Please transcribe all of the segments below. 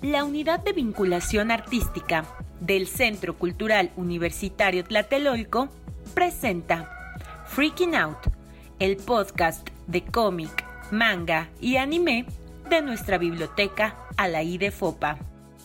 La Unidad de Vinculación Artística del Centro Cultural Universitario Tlatelolco presenta Freaking Out, el podcast de cómic, manga y anime de nuestra biblioteca Alaí de Fopa.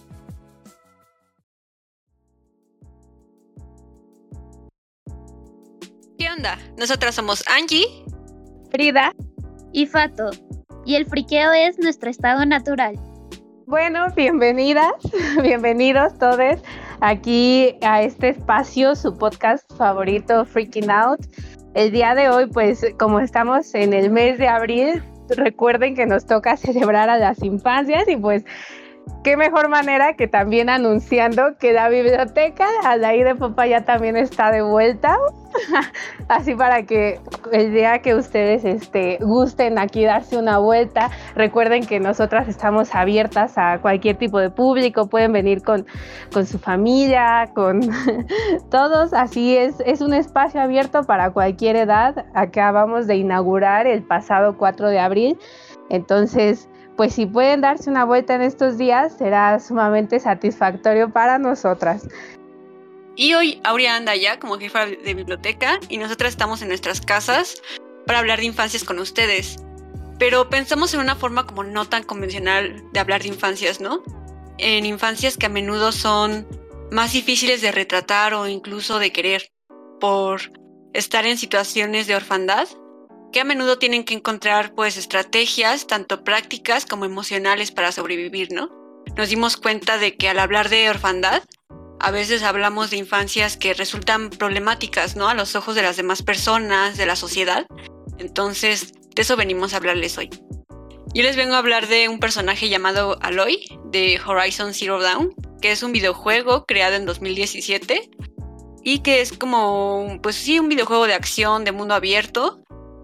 ¿Qué onda? Nosotras somos Angie, Frida y Fato, y el friqueo es nuestro estado natural. Bueno, bienvenidas, bienvenidos todos aquí a este espacio, su podcast favorito, Freaking Out. El día de hoy, pues como estamos en el mes de abril, recuerden que nos toca celebrar a las infancias y pues qué mejor manera que también anunciando que la biblioteca Alaí de Fopa ya también está de vuelta. Así para que el día que ustedes gusten aquí darse una vuelta, recuerden que nosotras estamos abiertas a cualquier tipo de público, pueden venir con su familia, con todos, así es un espacio abierto para cualquier edad. Acabamos de inaugurar el pasado 4 de abril, entonces pues si pueden darse una vuelta en estos días, será sumamente satisfactorio para nosotras. Y hoy Aurea anda ya como jefa de biblioteca y nosotras estamos en nuestras casas para hablar de infancias con ustedes. Pero pensamos en una forma como no tan convencional de hablar de infancias, ¿no? En infancias que a menudo son más difíciles de retratar o incluso de querer por estar en situaciones de orfandad, que a menudo tienen que encontrar pues estrategias tanto prácticas como emocionales para sobrevivir, ¿no? Nos dimos cuenta de que al hablar de orfandad, a veces hablamos de infancias que resultan problemáticas, ¿no? A los ojos de las demás personas, de la sociedad. Entonces, de eso venimos a hablarles hoy. Yo les vengo a hablar de un personaje llamado Aloy, de Horizon Zero Dawn, que es un videojuego creado en 2017 y que es como, pues sí, un videojuego de acción de mundo abierto,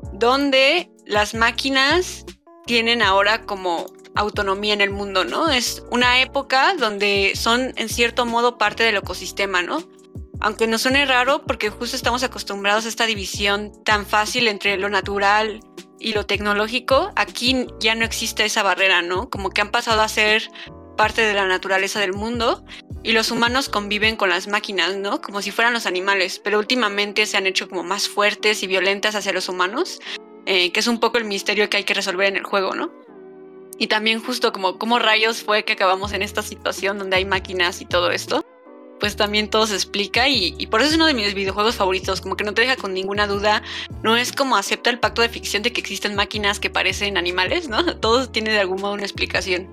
donde las máquinas tienen ahora como autonomía en el mundo, ¿no? Es una época donde son en cierto modo parte del ecosistema, ¿no? Aunque nos suene raro porque justo estamos acostumbrados a esta división tan fácil entre lo natural y lo tecnológico, aquí ya no existe esa barrera, ¿no? Como que han pasado a ser parte de la naturaleza del mundo y los humanos conviven con las máquinas, ¿no? Como si fueran los animales, pero últimamente se han hecho como más fuertes y violentas hacia los humanos, que es un poco el misterio que hay que resolver en el juego, ¿no? Y también justo como cómo rayos fue que acabamos en esta situación donde hay máquinas y todo esto, pues también todo se explica y por eso es uno de mis videojuegos favoritos, como que no te deja con ninguna duda, no es como acepta el pacto de ficción de que existen máquinas que parecen animales, ¿no? Todo tiene de algún modo una explicación.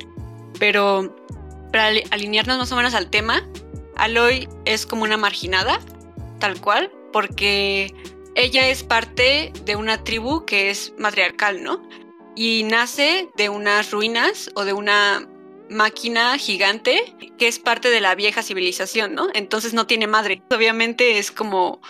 Pero para alinearnos más o menos al tema, Aloy es como una marginada, tal cual, porque ella es parte de una tribu que es matriarcal, ¿no? Y nace de unas ruinas o de una máquina gigante que es parte de la vieja civilización, ¿no? Entonces no tiene madre. Obviamente es como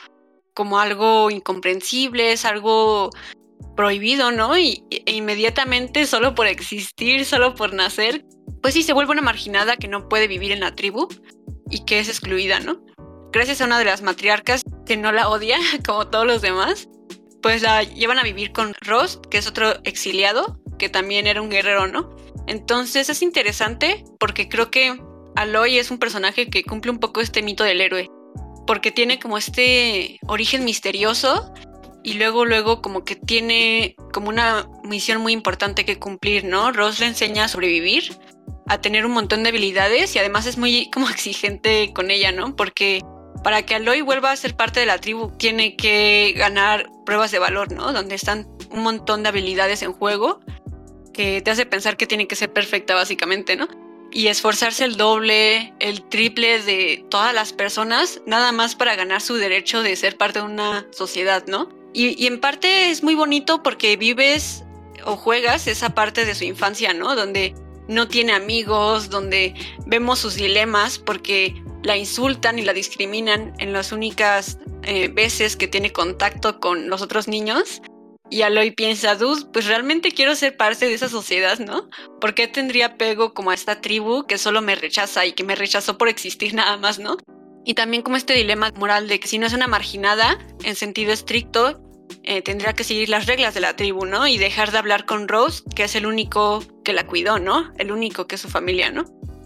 algo incomprensible, es algo prohibido, ¿no? E inmediatamente, solo por existir, solo por nacer, pues sí, se vuelve una marginada que no puede vivir en la tribu y que es excluida, ¿no? Gracias a una de las matriarcas que no la odia, como todos los demás, pues la llevan a vivir con Rost, que es otro exiliado, que también era un guerrero, ¿no? Entonces es interesante porque creo que Aloy es un personaje que cumple un poco este mito del héroe, porque tiene como este origen misterioso y luego como que tiene como una misión muy importante que cumplir, ¿no? Rost le enseña a sobrevivir, a tener un montón de habilidades y además es muy como exigente con ella, ¿no? Porque para que Aloy vuelva a ser parte de la tribu, tiene que ganar pruebas de valor, ¿no? Donde están un montón de habilidades en juego que te hace pensar que tiene que ser perfecta, básicamente, ¿no? Y esforzarse el doble, el triple de todas las personas, nada más para ganar su derecho de ser parte de una sociedad, ¿no? Y en parte es muy bonito porque vives o juegas esa parte de su infancia, ¿no? Donde no tiene amigos, donde vemos sus dilemas porque la insultan y la discriminan en las únicas veces que tiene contacto con los otros niños. Y Aloy piensa, pues realmente quiero ser parte de esa sociedad, ¿no? ¿Por qué tendría apego como a esta tribu que solo me rechaza y que me rechazó por existir nada más, ¿no? Y también como este dilema moral de que si no es una marginada, en sentido estricto, tendría que seguir las reglas de la tribu, ¿no? Y dejar de hablar con Rose, que es el único que la cuidó, ¿no? El único que es su familia, ¿no?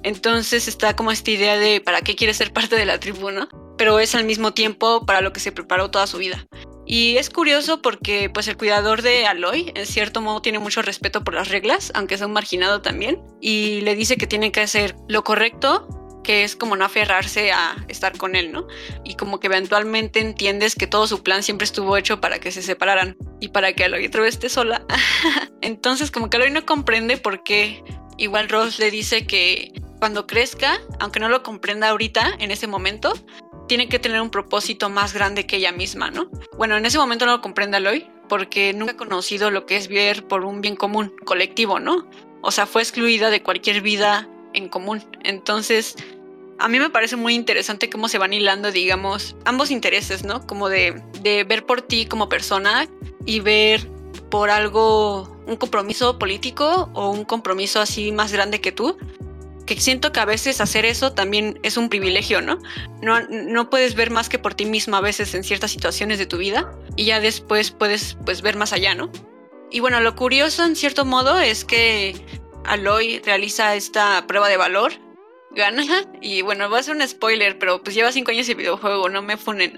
Entonces está como esta idea de para qué quiere ser parte de la tribu, ¿no? Pero es al mismo tiempo para lo que se preparó toda su vida. Y es curioso porque pues el cuidador de Aloy en cierto modo tiene mucho respeto por las reglas, aunque sea un marginado también, y le dice que tiene que hacer lo correcto, que es como no aferrarse a estar con él, ¿no? Y como que eventualmente entiendes que todo su plan siempre estuvo hecho para que se separaran y para que Aloy otra vez esté sola. Entonces como que Aloy no comprende por qué. Igual Ross le dice que cuando crezca, aunque no lo comprenda ahorita, en ese momento, tiene que tener un propósito más grande que ella misma, ¿no? Bueno, en ese momento no lo comprende Aloy porque nunca ha conocido lo que es ver por un bien común, colectivo, ¿no? O sea, fue excluida de cualquier vida en común. Entonces, a mí me parece muy interesante cómo se van hilando, digamos, ambos intereses, ¿no? Como de ver por ti como persona y ver por algo, un compromiso político o un compromiso así más grande que tú. Que siento que a veces hacer eso también es un privilegio, ¿no? No puedes ver más que por ti misma a veces en ciertas situaciones de tu vida y ya después puedes pues ver más allá, ¿no? Y bueno, lo curioso en cierto modo es que Aloy realiza esta prueba de valor, gana y bueno, va a ser un spoiler, pero pues lleva 5 años de videojuego, no me funen.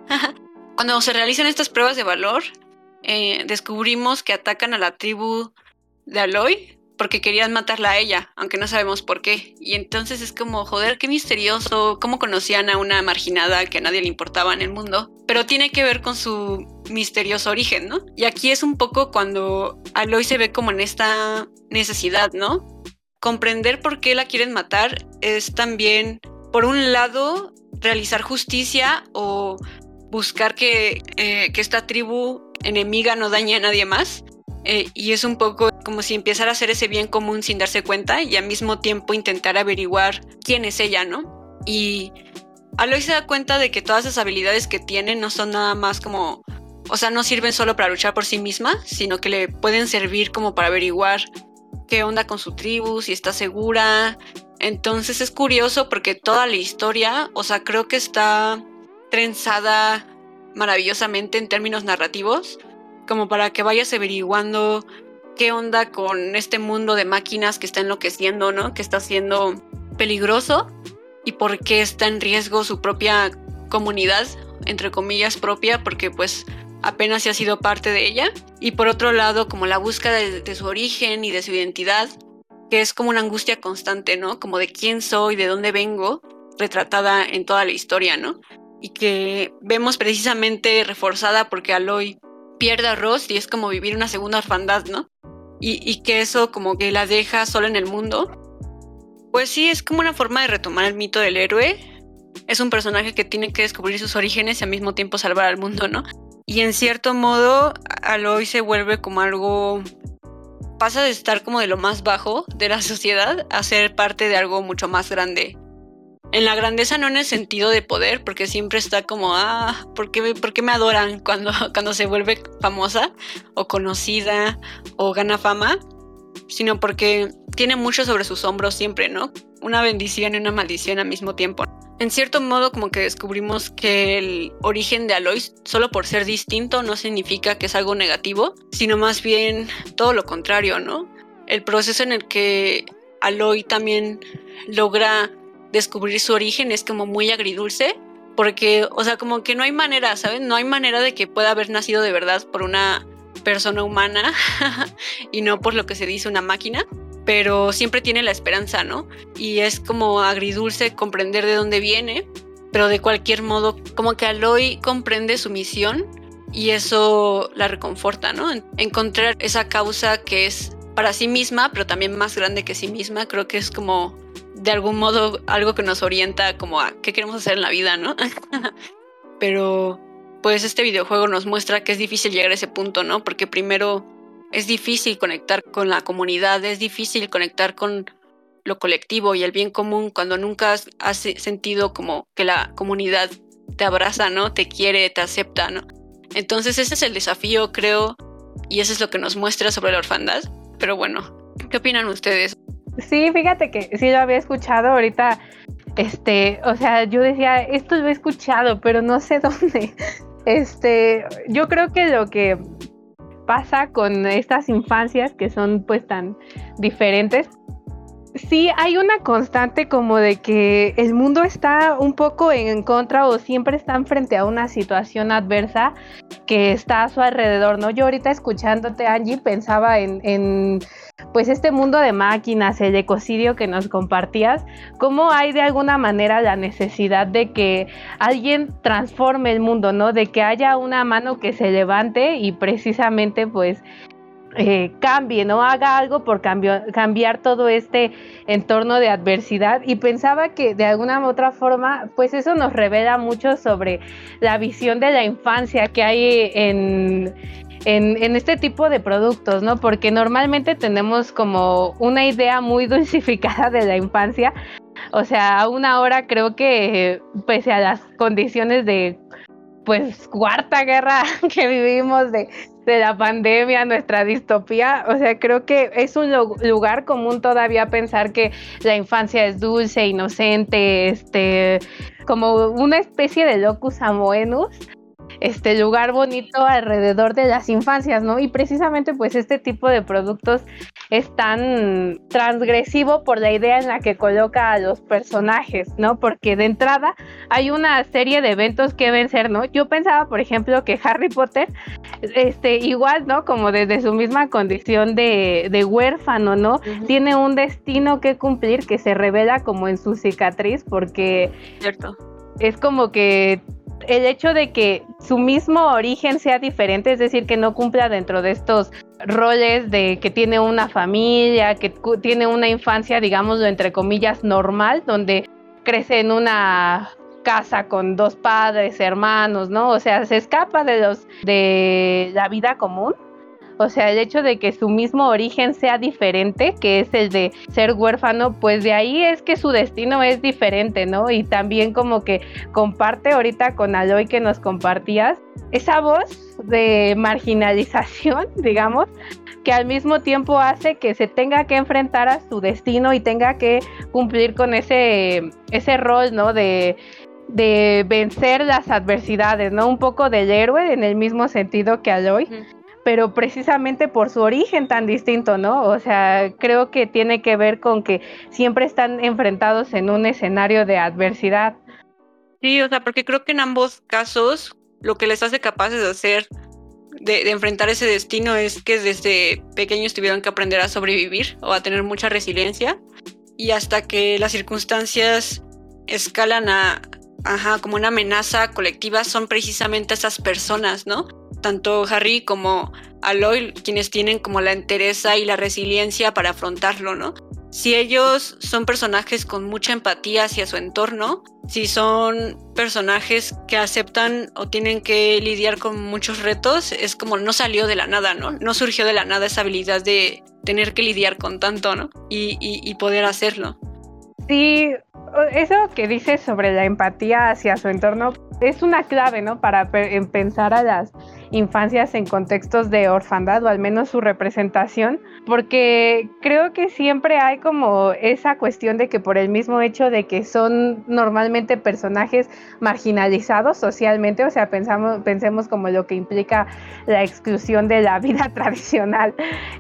Cuando se realizan estas pruebas de valor, descubrimos que atacan a la tribu de Aloy porque querían matarla a ella, aunque no sabemos por qué. Y entonces es como, joder, qué misterioso, cómo conocían a una marginada que a nadie le importaba en el mundo. Pero tiene que ver con su misterioso origen, ¿no? Y aquí es un poco cuando Aloy se ve como en esta necesidad, ¿no? Comprender por qué la quieren matar es también, por un lado, realizar justicia o buscar que esta tribu enemiga no dañe a nadie más. Y es un poco como si empezara a hacer ese bien común sin darse cuenta y al mismo tiempo intentar averiguar quién es ella, ¿no? Y Aloy se da cuenta de que todas esas habilidades que tiene no son nada más como... O sea, no sirven solo para luchar por sí misma, sino que le pueden servir como para averiguar qué onda con su tribu, si está segura. Entonces es curioso porque toda la historia, o sea, creo que está trenzada maravillosamente en términos narrativos, como para que vayas averiguando qué onda con este mundo de máquinas que está enloqueciendo, ¿no? Que está siendo peligroso y por qué está en riesgo su propia comunidad, entre comillas propia, porque pues apenas se ha sido parte de ella. Y por otro lado, como la búsqueda de su origen y de su identidad, que es como una angustia constante, ¿no? Como de quién soy, de dónde vengo, retratada en toda la historia, ¿no? Y que vemos precisamente reforzada porque Aloy pierde a Ross y es como vivir una segunda orfandad, ¿no? Y que eso como que la deja sola en el mundo. Pues sí, es como una forma de retomar el mito del héroe. Es un personaje que tiene que descubrir sus orígenes y al mismo tiempo salvar al mundo, ¿no? Y en cierto modo, Aloy se vuelve como algo... Pasa de estar como de lo más bajo de la sociedad a ser parte de algo mucho más grande. En la grandeza no en el sentido de poder, porque siempre está como, ¿por qué me adoran cuando se vuelve famosa o conocida o gana fama? Sino porque tiene mucho sobre sus hombros siempre, ¿no? Una bendición y una maldición al mismo tiempo. En cierto modo como que descubrimos que el origen de Aloy, solo por ser distinto, no significa que es algo negativo, sino más bien todo lo contrario, ¿no? El proceso en el que Aloy también logra descubrir su origen es como muy agridulce, porque, o sea, como que no hay manera, ¿saben? No hay manera de que pueda haber nacido de verdad por una persona humana y no por lo que se dice una máquina, pero siempre tiene la esperanza, ¿no? Y es como agridulce comprender de dónde viene, pero de cualquier modo, como que Aloy comprende su misión y eso la reconforta, ¿no? Encontrar esa causa que es para sí misma, pero también más grande que sí misma, creo que es como de algún modo algo que nos orienta como a qué queremos hacer en la vida, ¿no? Pero pues este videojuego nos muestra que es difícil llegar a ese punto, ¿no? Porque primero es difícil conectar con la comunidad, es difícil conectar con lo colectivo y el bien común cuando nunca has sentido como que la comunidad te abraza, ¿no? Te quiere, te acepta, ¿no? Entonces ese es el desafío, creo, y eso es lo que nos muestra sobre la orfandad. Pero bueno, ¿qué opinan ustedes? Sí, fíjate que sí lo había escuchado ahorita, o sea, yo decía, esto lo he escuchado, pero no sé dónde. Yo creo que lo que pasa con estas infancias que son pues tan diferentes Sí, hay una constante como de que el mundo está un poco en contra o siempre están frente a una situación adversa que está a su alrededor, ¿no? Yo ahorita escuchándote, Angie, pensaba en pues este mundo de máquinas, el ecocidio que nos compartías, cómo hay de alguna manera la necesidad de que alguien transforme el mundo, ¿no? De que haya una mano que se levante y precisamente pues cambie, ¿no? Haga algo por cambiar todo este entorno de adversidad, y pensaba que de alguna u otra forma pues eso nos revela mucho sobre la visión de la infancia que hay en este tipo de productos, ¿no? Porque normalmente tenemos como una idea muy dulcificada de la infancia, o sea, aún ahora creo que pese a las condiciones de pues cuarta guerra que vivimos de la pandemia, nuestra distopía, o sea, creo que es un lugar común todavía pensar que la infancia es dulce, inocente, como una especie de locus amoenus, lugar bonito alrededor de las infancias, ¿no? Y precisamente pues este tipo de productos es tan transgresivo por la idea en la que coloca a los personajes, ¿no? Porque de entrada hay una serie de eventos que vencer, ¿no? Yo pensaba, por ejemplo, que Harry Potter, igual, ¿no? Como desde su misma condición de huérfano, ¿no? Uh-huh. Tiene un destino que cumplir que se revela como en su cicatriz, porque cierto. Es como que el hecho de que su mismo origen sea diferente, es decir, que no cumpla dentro de estos roles de que tiene una familia, que tiene una infancia, digámoslo entre comillas, normal, donde crece en una casa con 2 padres, hermanos, ¿no? O sea, se escapa de la vida común. O sea, el hecho de que su mismo origen sea diferente, que es el de ser huérfano, pues de ahí es que su destino es diferente, ¿no? Y también como que comparte ahorita con Aloy que nos compartías, esa voz de marginalización, digamos, que al mismo tiempo hace que se tenga que enfrentar a su destino y tenga que cumplir con ese rol, ¿no? De vencer las adversidades, ¿no? Un poco del héroe en el mismo sentido que Aloy. Pero precisamente por su origen tan distinto, ¿no? O sea, creo que tiene que ver con que siempre están enfrentados en un escenario de adversidad. Sí, o sea, porque creo que en ambos casos lo que les hace capaces de hacer, de enfrentar ese destino, es que desde pequeños tuvieron que aprender a sobrevivir o a tener mucha resiliencia, y hasta que las circunstancias escalan como una amenaza colectiva, son precisamente esas personas, ¿no? Tanto Harry como Aloy quienes tienen como la entereza y la resiliencia para afrontarlo, ¿no? Si ellos son personajes con mucha empatía hacia su entorno, si son personajes que aceptan o tienen que lidiar con muchos retos, es como no salió de la nada, ¿no? No surgió de la nada esa habilidad de tener que lidiar con tanto, ¿no? Y poder hacerlo. Sí, eso que dices sobre la empatía hacia su entorno es una clave, ¿no? Para pensar a las infancias en contextos de orfandad, o al menos su representación, porque creo que siempre hay como esa cuestión de que por el mismo hecho de que son normalmente personajes marginalizados socialmente, o sea, pensemos como lo que implica la exclusión de la vida tradicional,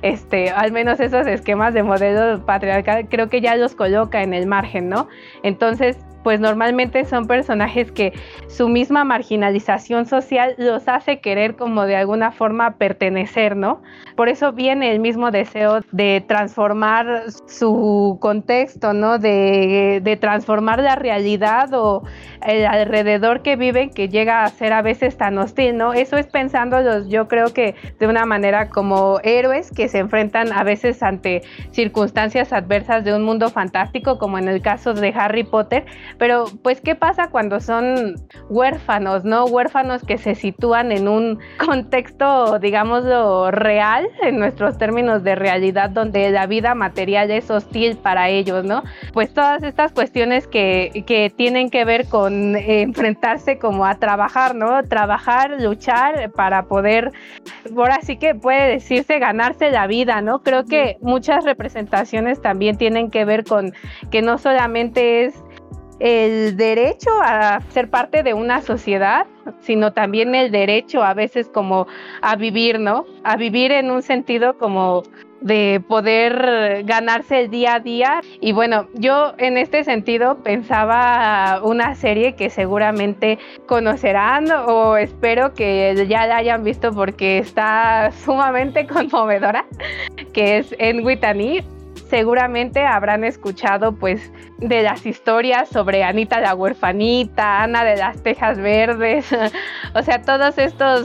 al menos esos esquemas de modelo patriarcal, creo que ya los coloca en el margen, ¿no? Entonces, pues normalmente son personajes que su misma marginalización social los hace querer como de alguna forma pertenecer, ¿no? Por eso viene el mismo deseo de transformar su contexto, ¿no? De transformar la realidad o el alrededor que viven, que llega a ser a veces tan hostil, ¿no? Eso es pensándolos, yo creo que de una manera como héroes que se enfrentan a veces ante circunstancias adversas de un mundo fantástico, como en el caso de Harry Potter. Pero, pues, ¿qué pasa cuando son huérfanos, no? Huérfanos que se sitúan en un contexto, digámoslo, real, en nuestros términos de realidad, donde la vida material es hostil para ellos, ¿no? Pues todas estas cuestiones que tienen que ver con enfrentarse como a trabajar, ¿no? Trabajar, luchar para poder, ahora sí que puede decirse, ganarse la vida, ¿no? Creo que muchas representaciones también tienen que ver con que no solamente es el derecho a ser parte de una sociedad, sino también el derecho a veces como a vivir, ¿no? A vivir en un sentido como de poder ganarse el día a día. Y bueno, yo en este sentido pensaba una serie que seguramente conocerán o espero que ya la hayan visto porque está sumamente conmovedora, que es En with an E. Seguramente habrán escuchado pues de las historias sobre Anita la huerfanita, Ana de las Tejas Verdes, o sea, todos estos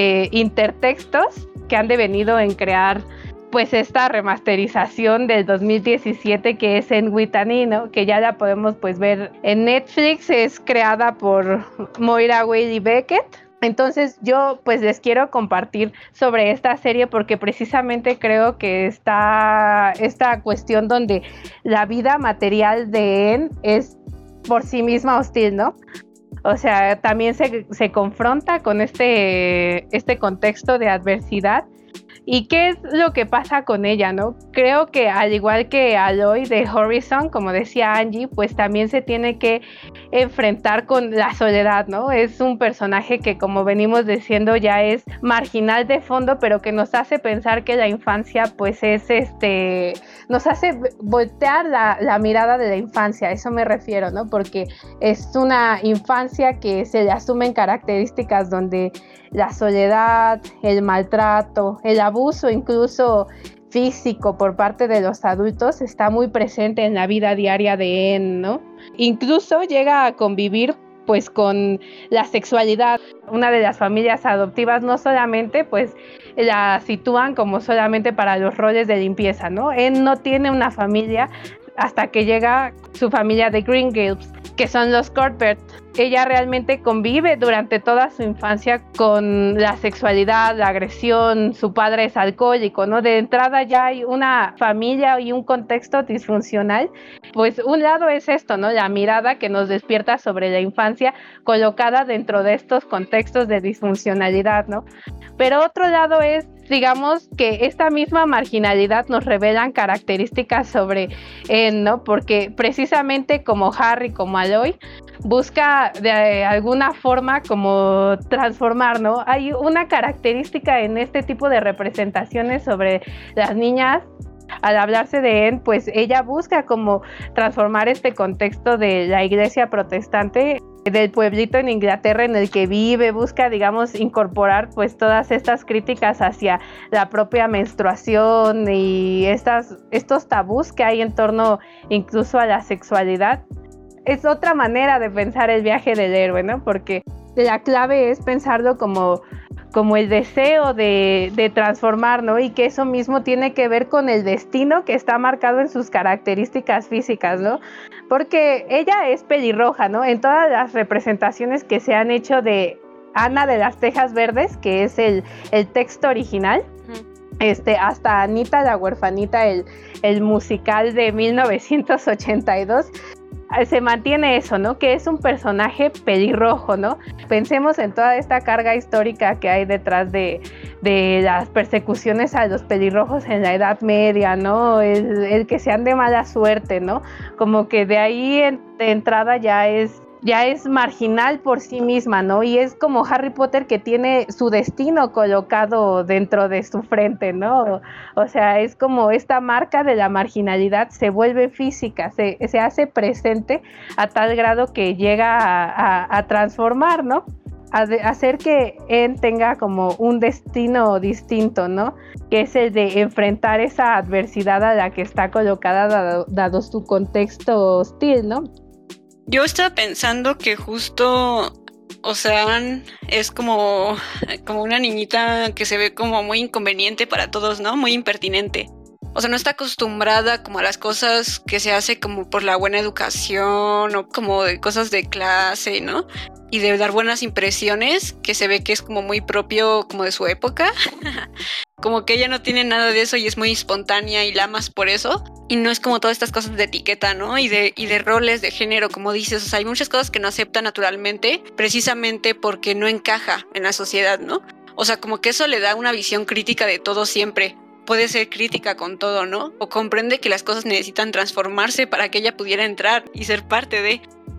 intertextos que han devenido en crear pues esta remasterización del 2017 que es En with an E, ¿no? Que ya la podemos pues ver en Netflix, es creada por Moira Whaley Beckett. Entonces yo pues les quiero compartir sobre esta serie porque precisamente creo que está esta cuestión donde la vida material de En es por sí misma hostil, ¿no? O sea, también se confronta con este contexto de adversidad. ¿Y qué es lo que pasa con ella, no? Creo que al igual que Aloy de Horizon, como decía Angie, pues también se tiene que enfrentar con la soledad, ¿no? Es un personaje que, como venimos diciendo, ya es marginal de fondo, pero que nos hace pensar que la infancia, pues es nos hace voltear la mirada de la infancia, a eso me refiero, ¿no? Porque es una infancia que se le asumen características donde la soledad, el maltrato, el abuso incluso físico por parte de los adultos está muy presente en la vida diaria de En, ¿no? Incluso llega a convivir pues con la sexualidad. Una de las familias adoptivas no solamente pues la sitúan como solamente para los roles de limpieza, ¿no? En no tiene una familia hasta que llega su familia de Green Gables, que son los Cuthbert. Ella realmente convive durante toda su infancia con la sexualidad, la agresión, su padre es alcohólico, ¿no? De entrada ya hay una familia y un contexto disfuncional. Pues un lado es esto, ¿no? La mirada que nos despierta sobre la infancia colocada dentro de estos contextos de disfuncionalidad, ¿no? Pero otro lado es, digamos, que esta misma marginalidad nos revelan características sobre él, ¿no? Porque precisamente como Harry, como Aloy, busca de alguna forma como transformar, ¿no? Hay una característica en este tipo de representaciones sobre las niñas. Al hablarse de En, pues ella busca como transformar este contexto de la iglesia protestante del pueblito en Inglaterra en el que vive, busca, digamos, incorporar pues todas estas críticas hacia la propia menstruación y estos tabús que hay en torno incluso a la sexualidad. Es otra manera de pensar el viaje del héroe, ¿no? Porque la clave es pensarlo como el deseo de transformar, ¿no? Y que eso mismo tiene que ver con el destino que está marcado en sus características físicas, ¿no? Porque ella es pelirroja, ¿no? En todas las representaciones que se han hecho de Ana de las Tejas Verdes, que es el texto original, hasta Anita la huerfanita, el musical de 1982, se mantiene eso, ¿no? Que es un personaje pelirrojo, ¿no? Pensemos en toda esta carga histórica que hay detrás de las persecuciones a los pelirrojos en la Edad Media, ¿no? El que sean de mala suerte, ¿no? Como que de ahí de entrada ya es marginal por sí misma, ¿no? Y es como Harry Potter que tiene su destino colocado dentro de su frente, ¿no? O sea, es como esta marca de la marginalidad se vuelve física, se hace presente a tal grado que llega a transformar, ¿no? A hacer que En tenga como un destino distinto, ¿no? Que es el de enfrentar esa adversidad a la que está colocada dado su contexto hostil, ¿no? Yo estaba pensando que justo, o sea, es como una niñita que se ve como muy inconveniente para todos, ¿no? Muy impertinente. O sea, no está acostumbrada como a las cosas que se hace como por la buena educación o como de cosas de clase, ¿no? Y de dar buenas impresiones, que se ve que es como muy propio como de su época. Como que ella no tiene nada de eso y es muy espontánea y la amas por eso. Y no es como todas estas cosas de etiqueta, ¿no? Y de roles de género, como dices. O sea, hay muchas cosas que no acepta naturalmente, precisamente porque no encaja en la sociedad, ¿no? O sea, como que eso le da una visión crítica de todo siempre. Puede ser crítica con todo, ¿no? O comprende que las cosas necesitan transformarse para que ella pudiera entrar y ser parte de...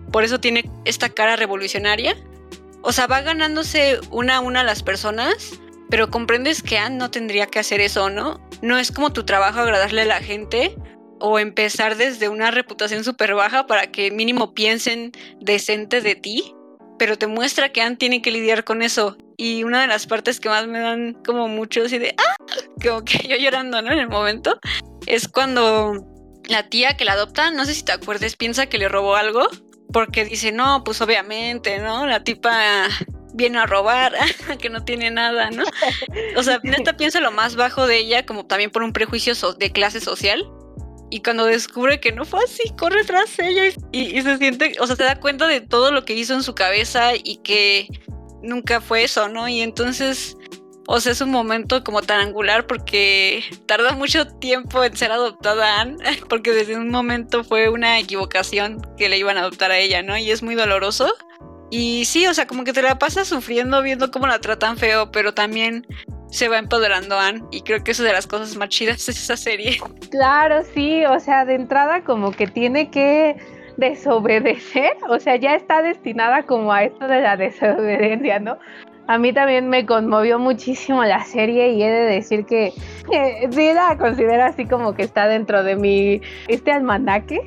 por eso tiene esta cara revolucionaria. O sea, va ganándose una a una a las personas, pero comprendes que Anne no tendría que hacer eso, ¿no? No es como tu trabajo agradarle a la gente o empezar desde una reputación súper baja para que mínimo piensen decente de ti, pero te muestra que Anne tiene que lidiar con eso. Y una de las partes que más me dan como mucho así de como que yo llorando, ¿no? En el momento, es cuando la tía que la adopta, no sé si te acuerdas, piensa que le robó algo, porque dice, no, pues obviamente, ¿no? La tipa viene a robar, que no tiene nada, ¿no? O sea, neta piensa lo más bajo de ella, como también por un prejuicio de clase social. Y cuando descubre que no fue así, corre tras ella y se siente, o sea, se da cuenta de todo lo que hizo en su cabeza y que nunca fue eso, ¿no? Y entonces, o sea, es un momento como tan angular porque tarda mucho tiempo en ser adoptada Anne, porque desde un momento fue una equivocación que le iban a adoptar a ella, ¿no? Y es muy doloroso. Y sí, o sea, como que te la pasas sufriendo viendo cómo la tratan feo, pero también se va empoderando Anne, y creo que eso es de las cosas más chidas de esa serie. Claro, sí, o sea, de entrada como que tiene que desobedecer, o sea, ya está destinada como a esto de la desobediencia, ¿no? A mí también me conmovió muchísimo la serie y he de decir que sí la considero así como que está dentro de mi almanaque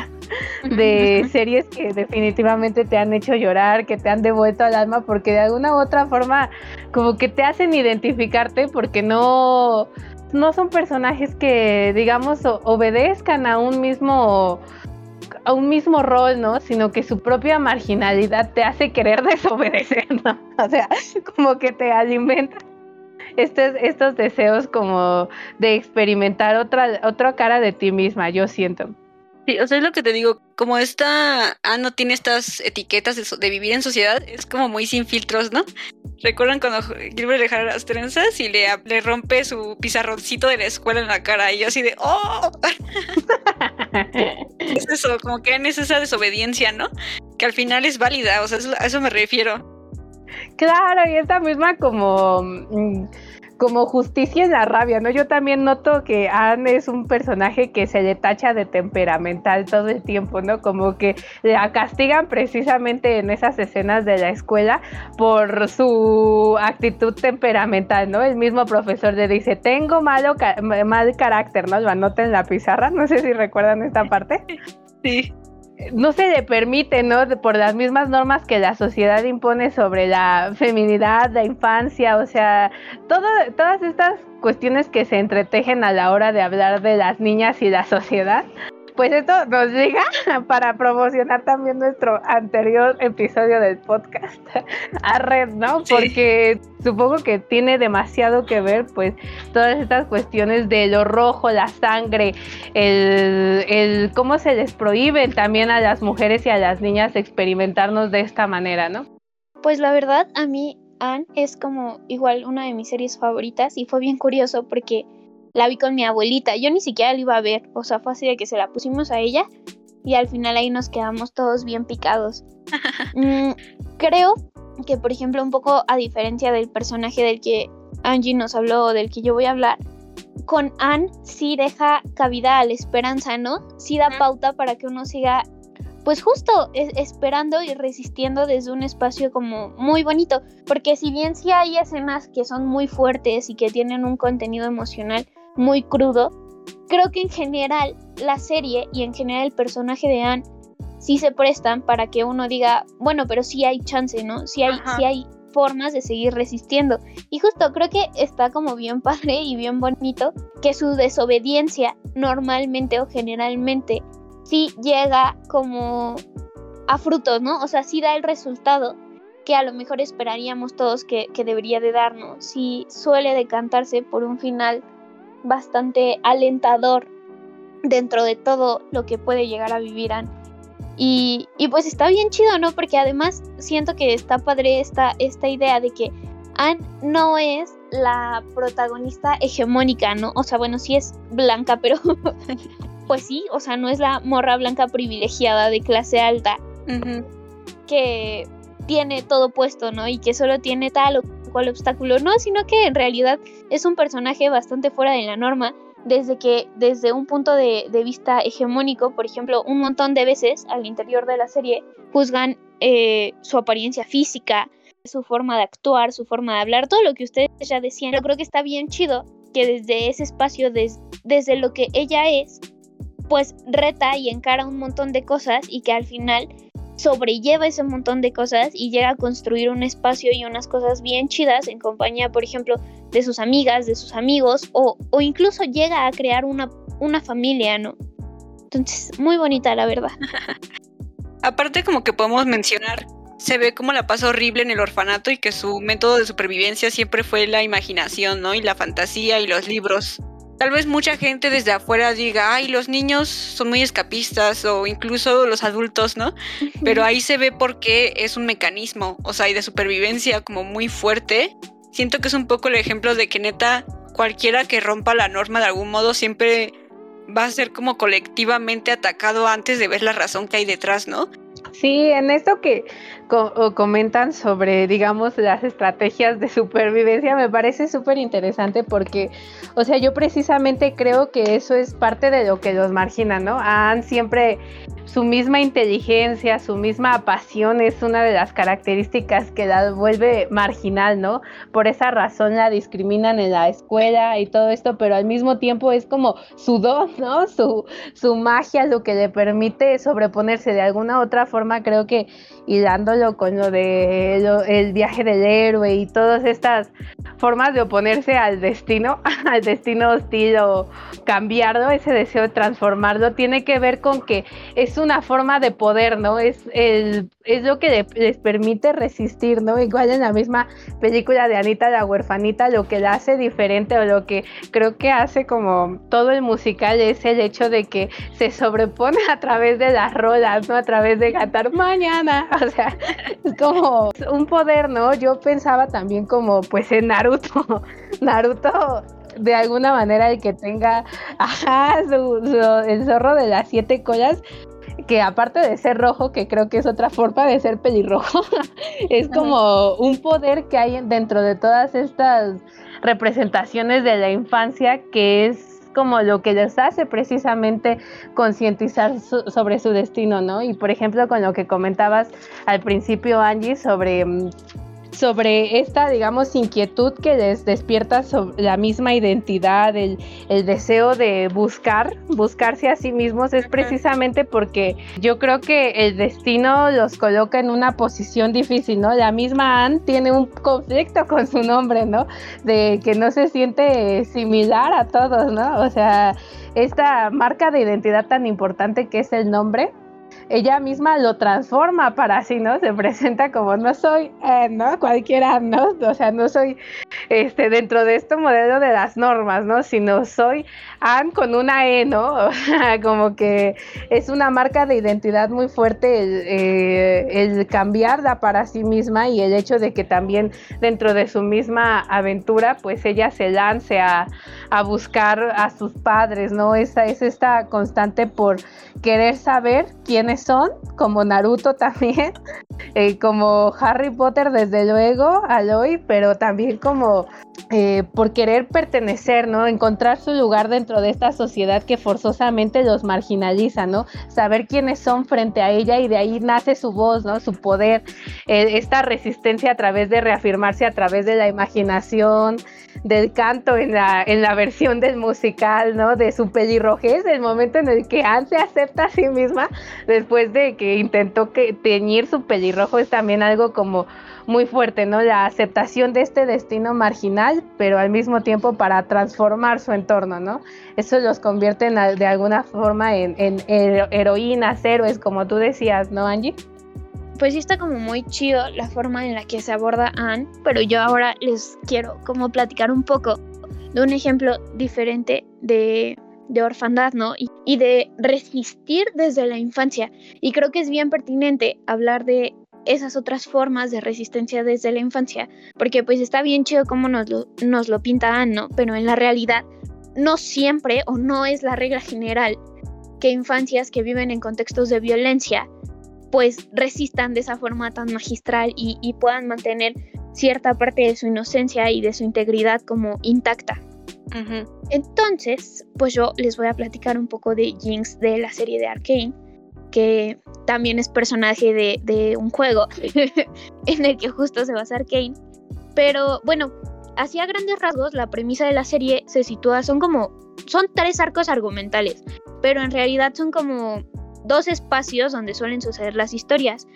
de series que definitivamente te han hecho llorar, que te han devuelto al alma, porque de alguna u otra forma como que te hacen identificarte, porque no son personajes que, digamos, obedezcan a un mismo rol, ¿no? Sino que su propia marginalidad te hace querer desobedecer, ¿no? O sea, como que te alimenta estos deseos como de experimentar otra cara de ti misma, yo siento. Sí, o sea, es lo que te digo, como esta Anne no tiene estas etiquetas de vivir en sociedad, es como muy sin filtros, ¿no? ¿Recuerdan cuando Gilbert le jala las trenzas y le rompe su pizarroncito de la escuela en la cara? Y yo así de ¡oh! Es eso, como que es esa desobediencia, ¿no? Que al final es válida, o sea, a eso me refiero. Claro, y esta misma como justicia en la rabia, ¿no? Yo también noto que Anne es un personaje que se le tacha de temperamental todo el tiempo, ¿no? Como que la castigan precisamente en esas escenas de la escuela por su actitud temperamental, ¿no? El mismo profesor le dice, tengo mal carácter, ¿no? Lo anota en la pizarra, no sé si recuerdan esta parte. Sí. No se le permite, ¿no? Por las mismas normas que la sociedad impone sobre la feminidad, la infancia, o sea, todas estas cuestiones que se entretejen a la hora de hablar de las niñas y la sociedad. Pues esto nos liga para promocionar también nuestro anterior episodio del podcast a Red, ¿no? Sí. Porque supongo que tiene demasiado que ver, pues, todas estas cuestiones de lo rojo, la sangre, el cómo se les prohíbe también a las mujeres y a las niñas experimentarnos de esta manera, ¿no? Pues la verdad, a mí Anne es como igual una de mis series favoritas y fue bien curioso porque la vi con mi abuelita, yo ni siquiera la iba a ver, o sea, fue así de que se la pusimos a ella y al final ahí nos quedamos todos bien picados. Creo que, por ejemplo, un poco a diferencia del personaje del que Angie nos habló o del que yo voy a hablar, con Anne sí deja cabida a la esperanza, ¿no? Sí da pauta para que uno siga, pues justo esperando y resistiendo desde un espacio como muy bonito, porque si bien sí hay escenas que son muy fuertes y que tienen un contenido emocional muy crudo, creo que en general la serie y en general el personaje de Anne sí se prestan para que uno diga, bueno, pero sí hay chance, ¿no? Sí hay formas de seguir resistiendo. Y justo creo que está como bien padre y bien bonito que su desobediencia normalmente o generalmente sí llega como a frutos, ¿no? O sea, sí da el resultado que a lo mejor esperaríamos todos que debería de darnos. Sí suele decantarse por un final bastante alentador dentro de todo lo que puede llegar a vivir Anne. Y pues está bien chido, ¿no? Porque además siento que está padre esta idea de que Anne no es la protagonista hegemónica, ¿no? O sea, bueno, sí es blanca, pero pues sí, o sea, no es la morra blanca privilegiada de clase alta que tiene todo puesto, ¿no? Y que solo tiene tal o cual obstáculo, no, sino que en realidad es un personaje bastante fuera de la norma desde un punto de vista hegemónico, por ejemplo, un montón de veces al interior de la serie juzgan su apariencia física, su forma de actuar, su forma de hablar, todo lo que ustedes ya decían. Yo creo que está bien chido que desde ese espacio, desde lo que ella es, pues reta y encara un montón de cosas y que al final sobrelleva ese montón de cosas y llega a construir un espacio y unas cosas bien chidas en compañía, por ejemplo, de sus amigas, de sus amigos, o incluso llega a crear una familia, ¿no? Entonces, muy bonita, la verdad. Aparte, como que podemos mencionar, se ve como la pasa horrible en el orfanato y que su método de supervivencia siempre fue la imaginación, ¿no? Y la fantasía y los libros. Tal vez mucha gente desde afuera diga, ay, los niños son muy escapistas, o incluso los adultos, ¿no? Pero ahí se ve por qué es un mecanismo, o sea, y de supervivencia como muy fuerte. Siento que es un poco el ejemplo de que neta, cualquiera que rompa la norma de algún modo siempre va a ser como colectivamente atacado antes de ver la razón que hay detrás, ¿no? Sí, en esto que comentan sobre, digamos, las estrategias de supervivencia, me parece súper interesante porque, o sea, yo precisamente creo que eso es parte de lo que los margina, ¿no? Han siempre su misma inteligencia, su misma pasión es una de las características que la vuelve marginal, ¿no? Por esa razón la discriminan en la escuela y todo esto, pero al mismo tiempo es como su don, ¿no? Su magia, lo que le permite sobreponerse de alguna otra forma, creo que hilándolo con lo de el viaje del héroe y todas estas formas de oponerse al destino hostil o cambiarlo, ese deseo de transformarlo, tiene que ver con que es una forma de poder, ¿no? Es lo que les permite resistir, ¿no? Igual en la misma película de Anita la huerfanita, lo que la hace diferente o lo que creo que hace como todo el musical es el hecho de que se sobrepone a través de las rolas, ¿no? A través de cantar mañana, o sea, es como un poder, ¿no? Yo pensaba también como pues en Naruto de alguna manera el que tenga el zorro de las 7 colas, que aparte de ser rojo, que creo que es otra forma de ser pelirrojo, es como un poder que hay dentro de todas estas representaciones de la infancia, que es como lo que les hace precisamente concientizar sobre su destino, ¿no? Y por ejemplo, con lo que comentabas al principio, Angie, sobre esta, digamos, inquietud que les despierta sobre la misma identidad, el deseo de buscarse a sí mismos, es precisamente porque yo creo que el destino los coloca en una posición difícil, ¿no? La misma Anne tiene un conflicto con su nombre, ¿no? De que no se siente similar a todos, ¿no? O sea, esta marca de identidad tan importante que es el nombre, ella misma lo transforma para sí, ¿no? Se presenta como no soy, ¿no? Cualquiera, ¿no? O sea, no soy dentro de este modelo de las normas, ¿no? Sino soy Anne con una E, ¿no? O sea, como que es una marca de identidad muy fuerte el cambiarla para sí misma y el hecho de que también dentro de su misma aventura, pues ella se lance a buscar a sus padres, ¿no? Es esta constante por querer saber quiénes son, como Naruto también, como Harry Potter desde luego, Aloy, pero también como por querer pertenecer, ¿no? Encontrar su lugar dentro de esta sociedad que forzosamente los marginaliza, ¿no? Saber quiénes son frente a ella y de ahí nace su voz, ¿no? Su poder, esta resistencia a través de reafirmarse, a través de la imaginación, del canto en la versión del musical, ¿no? De su pelirrojez, el momento en el que Anne se acepta a sí misma después de que intentó teñir su pelirrojo, es también algo como muy fuerte, ¿no? La aceptación de este destino marginal, pero al mismo tiempo para transformar su entorno, ¿no? Eso los convierte de alguna forma en heroínas, héroes, como tú decías, ¿no, Angie? Pues sí está como muy chido la forma en la que se aborda Anne, pero yo ahora les quiero como platicar un poco de un ejemplo diferente de orfandad, ¿no? Y de resistir desde la infancia. Y creo que es bien pertinente hablar de esas otras formas de resistencia desde la infancia, porque pues está bien chido como nos lo pinta Anne, ¿no? Pero en la realidad no siempre, o no es la regla general, que infancias que viven en contextos de violencia pues resistan de esa forma tan magistral y puedan mantener cierta parte de su inocencia y de su integridad como intacta. Entonces, pues yo les voy a platicar un poco de Jinx de la serie de Arcane, que también es personaje de un juego en el que justo se basa Arcane. Pero bueno, así a grandes rasgos, la premisa de la serie se sitúa, son 3 arcos argumentales, pero en realidad son como 2 espacios donde suelen suceder las historias.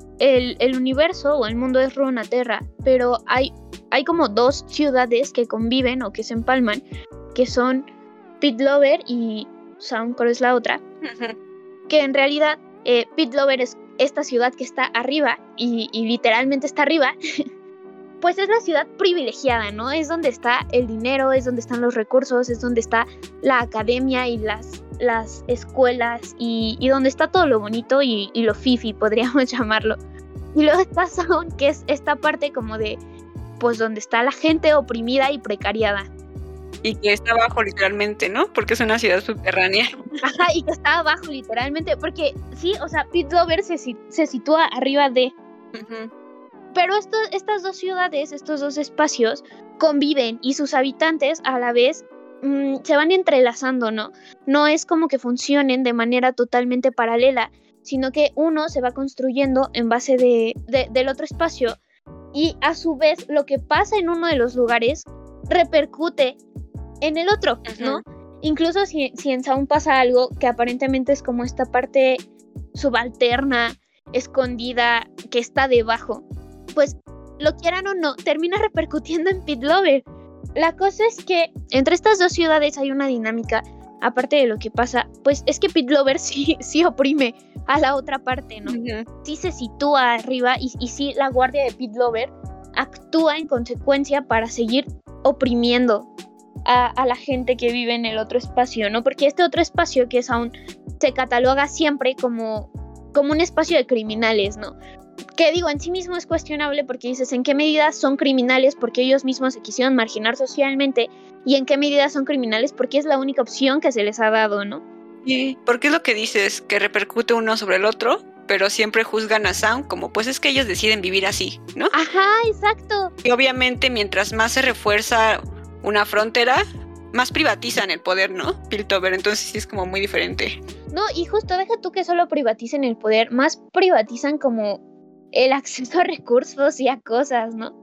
El universo o el mundo es Runeterra, pero hay como 2 ciudades que conviven o que se empalman, que son Pitlover y Soundcore es la otra. Que en realidad Pitlover es esta ciudad que está arriba y literalmente está arriba. Pues es la ciudad privilegiada, ¿no? Es donde está el dinero, es donde están los recursos, es donde está la academia y las escuelas y donde está todo lo bonito y lo fifi, podríamos llamarlo. Y luego está Sound, que es esta parte como de, pues donde está la gente oprimida y precariada. Y que está abajo literalmente, ¿no? Porque es una ciudad subterránea. Ajá, y que está abajo literalmente, porque sí, o sea, Pitlover se sitúa arriba de... Pero estas 2 ciudades, estos 2 espacios conviven y sus habitantes a la vez se van entrelazando, ¿no? No es como que funcionen de manera totalmente paralela, sino que uno se va construyendo en base del otro espacio y a su vez lo que pasa en uno de los lugares repercute en el otro, ¿no? Incluso si en Sound pasa algo que aparentemente es como esta parte subalterna, escondida, que está debajo, pues lo quieran o no, termina repercutiendo en Pitlover. La cosa es que entre estas 2 ciudades hay una dinámica, aparte de lo que pasa, pues es que Pitlover sí oprime a la otra parte, ¿no? Sí se sitúa arriba y sí la guardia de Pitlover actúa en consecuencia para seguir oprimiendo a la gente que vive en el otro espacio, ¿no? Porque este otro espacio que es aún se cataloga siempre como un espacio de criminales, ¿no? Que digo, en sí mismo es cuestionable porque dices, ¿en qué medida son criminales porque ellos mismos se quisieron marginar socialmente? ¿Y en qué medida son criminales porque es la única opción que se les ha dado, ¿no? Sí, porque es lo que dices, que repercute uno sobre el otro, pero siempre juzgan a Sound como, pues es que ellos deciden vivir así, ¿no? Ajá, exacto. Y obviamente mientras más se refuerza una frontera, más privatizan el poder, ¿no? Piltover, entonces sí es como muy diferente. No, y justo deja tú que solo privaticen el poder, más privatizan como el acceso a recursos y a cosas, ¿no?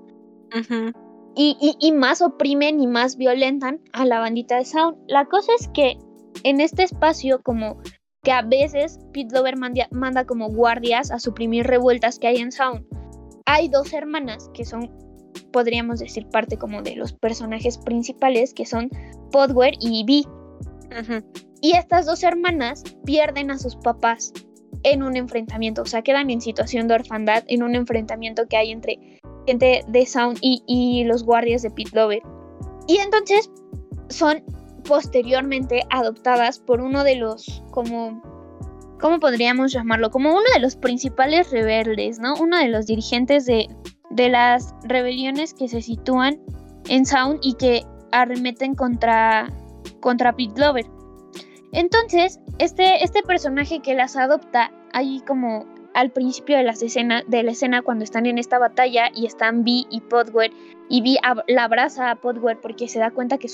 Y más oprimen y más violentan a la bandita de Sound. La cosa es que en este espacio como que a veces Pitlover manda como guardias a suprimir revueltas que hay en Sound. Hay 2 hermanas que son, podríamos decir, parte como de los personajes principales, que son Podware y Vi. Y estas 2 hermanas pierden a sus papás en un enfrentamiento, o sea, quedan en situación de orfandad en un enfrentamiento que hay entre gente de Sound y los guardias de Pitlover. Y entonces son posteriormente adoptadas por uno de los, ¿cómo podríamos llamarlo? Como uno de los principales rebeldes, ¿no? Uno de los dirigentes de las rebeliones que se sitúan en Sound y que arremeten contra Pitlover. Entonces, este personaje que las adopta, ahí como al principio de la escena cuando están en esta batalla y están Vi y Podware, y Vi la abraza a Podware porque se da cuenta que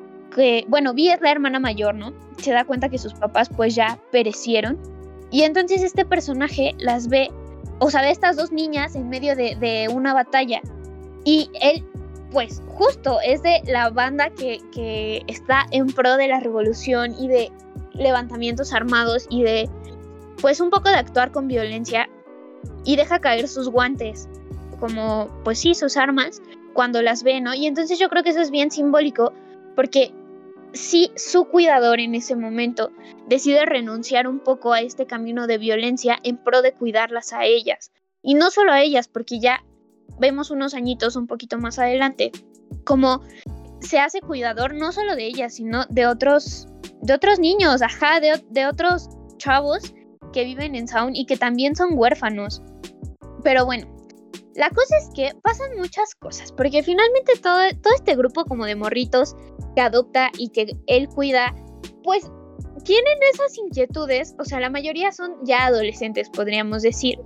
Vi es la hermana mayor, ¿no? Se da cuenta que sus papás pues ya perecieron. Y entonces este personaje las ve, o sea, ve estas 2 niñas en medio de una batalla. Y él, pues justo es de la banda que está en pro de la revolución y de levantamientos armados y de, pues un poco de actuar con violencia, y deja caer sus guantes, como, pues sí, sus armas, cuando las ve, ¿no? Y entonces yo creo que eso es bien simbólico, porque sí, su cuidador en ese momento decide renunciar un poco a este camino de violencia en pro de cuidarlas a ellas. Y no solo a ellas, porque ya vemos unos añitos un poquito más adelante, como se hace cuidador no solo de ellas, sino de otros niños, de otros chavos que viven en Sound y que también son huérfanos. Pero bueno, la cosa es que pasan muchas cosas, porque finalmente todo este grupo como de morritos que adopta y que él cuida, pues tienen esas inquietudes, o sea, la mayoría son ya adolescentes, podríamos decir,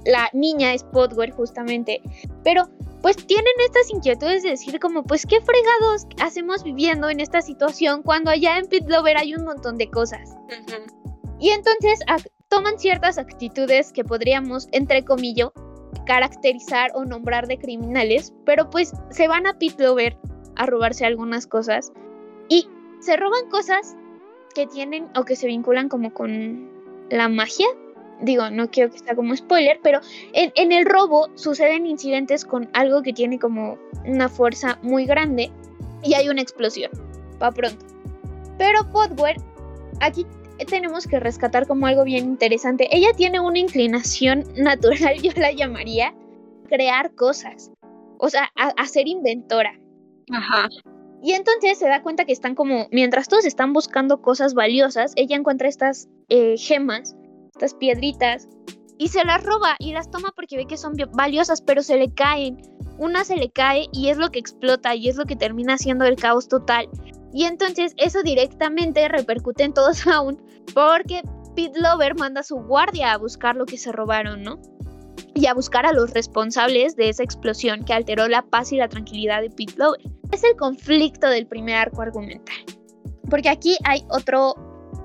la niña es Podware justamente, pero pues tienen estas inquietudes de decir como, pues qué fregados hacemos viviendo en esta situación cuando allá en Pit Lover hay un montón de cosas. Y entonces toman ciertas actitudes que podríamos, entre comillas, caracterizar o nombrar de criminales, pero pues se van a Pit Lover a robarse algunas cosas y se roban cosas que tienen o que se vinculan como con la magia. Digo, no quiero que sea como spoiler, pero en el robo suceden incidentes con algo que tiene como una fuerza muy grande y hay una explosión, pa' pronto. Pero Podware, aquí tenemos que rescatar como algo bien interesante. Ella tiene una inclinación natural, yo la llamaría, crear cosas, o sea, a ser inventora. Ajá. Y entonces se da cuenta que están como, mientras todos están buscando cosas valiosas, ella encuentra estas gemas, estas piedritas, y se las roba y las toma porque ve que son valiosas, pero se le caen. Una se le cae y es lo que explota y es lo que termina siendo el caos total. Y entonces eso directamente repercute en todo Sound porque Pit Lover manda a su guardia a buscar lo que se robaron, ¿no? Y a buscar a los responsables de esa explosión que alteró la paz y la tranquilidad de Pit Lover. Es el conflicto del primer arco argumental. Porque aquí hay otro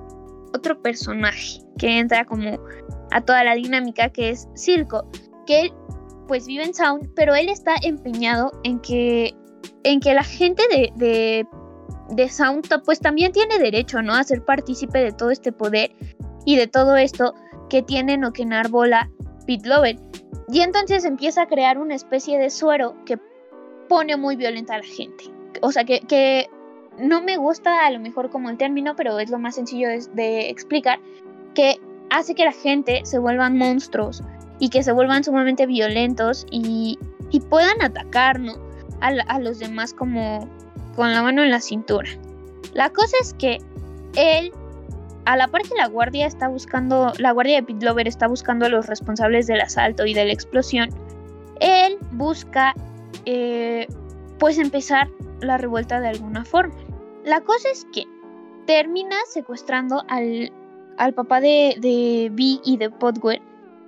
personaje que entra como a toda la dinámica, que es Silco, que él pues vive en Sound, pero él está empeñado en que la gente de Sound pues también tiene derecho, ¿no?, a ser partícipe de todo este poder y de todo esto que tienen o que enarbola Pit Lover. Y entonces empieza a crear una especie de suero que pone muy violenta a la gente. O sea, que no me gusta a lo mejor como el término, pero es lo más sencillo de explicar, que hace que la gente se vuelvan monstruos y que se vuelvan sumamente violentos y puedan atacar, ¿no?, a los demás como con la mano en la cintura. La cosa es que él, a la par que la guardia de Pit Lover está buscando a los responsables del asalto y de la explosión, él busca pues empezar la revuelta de alguna forma. La cosa es que termina secuestrando al papá de Vi y de Podware,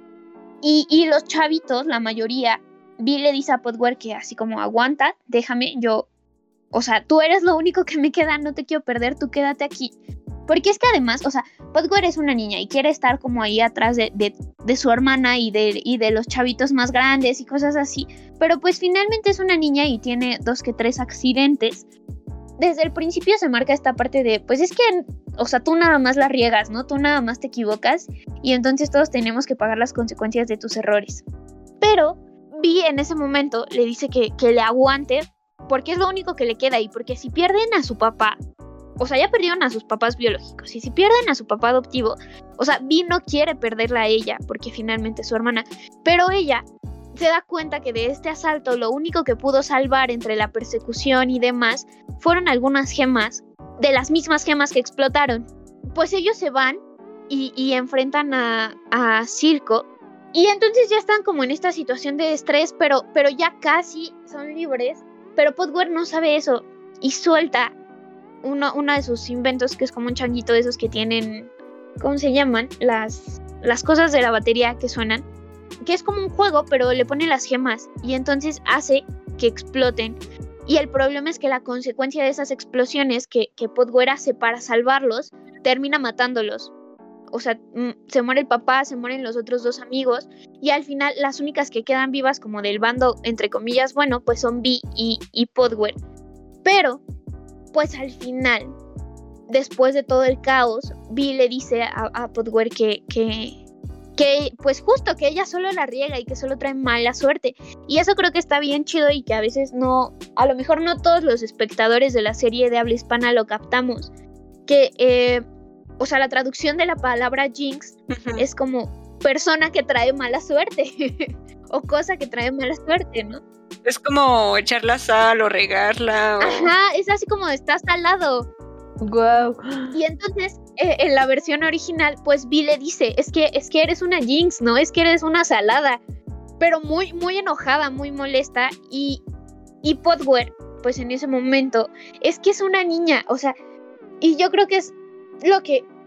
y los chavitos, la mayoría, Vi le dice a Podware que así como aguanta, déjame, o sea, tú eres lo único que me queda, no te quiero perder, tú quédate aquí. Porque es que además, o sea, Podware es una niña y quiere estar como ahí atrás de su hermana y de los chavitos más grandes y cosas así, pero pues finalmente es una niña y tiene 2 que 3 accidentes. Desde el principio se marca esta parte de, pues es que, o sea, tú nada más la riegas, ¿no? Tú nada más te equivocas y entonces todos tenemos que pagar las consecuencias de tus errores. Pero Vi en ese momento le dice que le aguante porque es lo único que le queda y porque si pierden a su papá, o sea, ya perdieron a sus papás biológicos y si pierden a su papá adoptivo, o sea, Vi no quiere perderla a ella porque finalmente es su hermana, pero ella se da cuenta que de este asalto lo único que pudo salvar entre la persecución y demás fueron algunas gemas, de las mismas gemas que explotaron. Pues ellos se van y enfrentan a Silco y entonces ya están como en esta situación de estrés, pero ya casi son libres, pero Podware no sabe eso y suelta uno de sus inventos, que es como un changuito de esos que tienen, ¿cómo se llaman? Las cosas de la batería que suenan, que es como un juego, pero le pone las gemas y entonces hace que exploten. Y el problema es que la consecuencia de esas explosiones que Podware hace para salvarlos, termina matándolos. O sea, se muere el papá, se mueren los otros 2 amigos y al final las únicas que quedan vivas como del bando, entre comillas, bueno, pues son Vi y Podware. Pero pues al final, después de todo el caos, Vi le dice a Podware que pues justo que ella solo la riega y que solo trae mala suerte. Y eso creo que está bien chido y que a veces no, a lo mejor no todos los espectadores de la serie de habla hispana lo captamos. Que, o sea, la traducción de la palabra jinx es como persona que trae mala suerte o cosa que trae mala suerte, ¿no? Es como echar la sal o regarla. Ajá, es así como está salado. Wow. Y entonces, en la versión original, pues Vi le dice, es que eres una jinx, ¿no? Es que eres una salada. Pero muy, muy enojada, muy molesta. Y Podware, pues en ese momento, es que es una niña. O sea, y yo creo que es lo que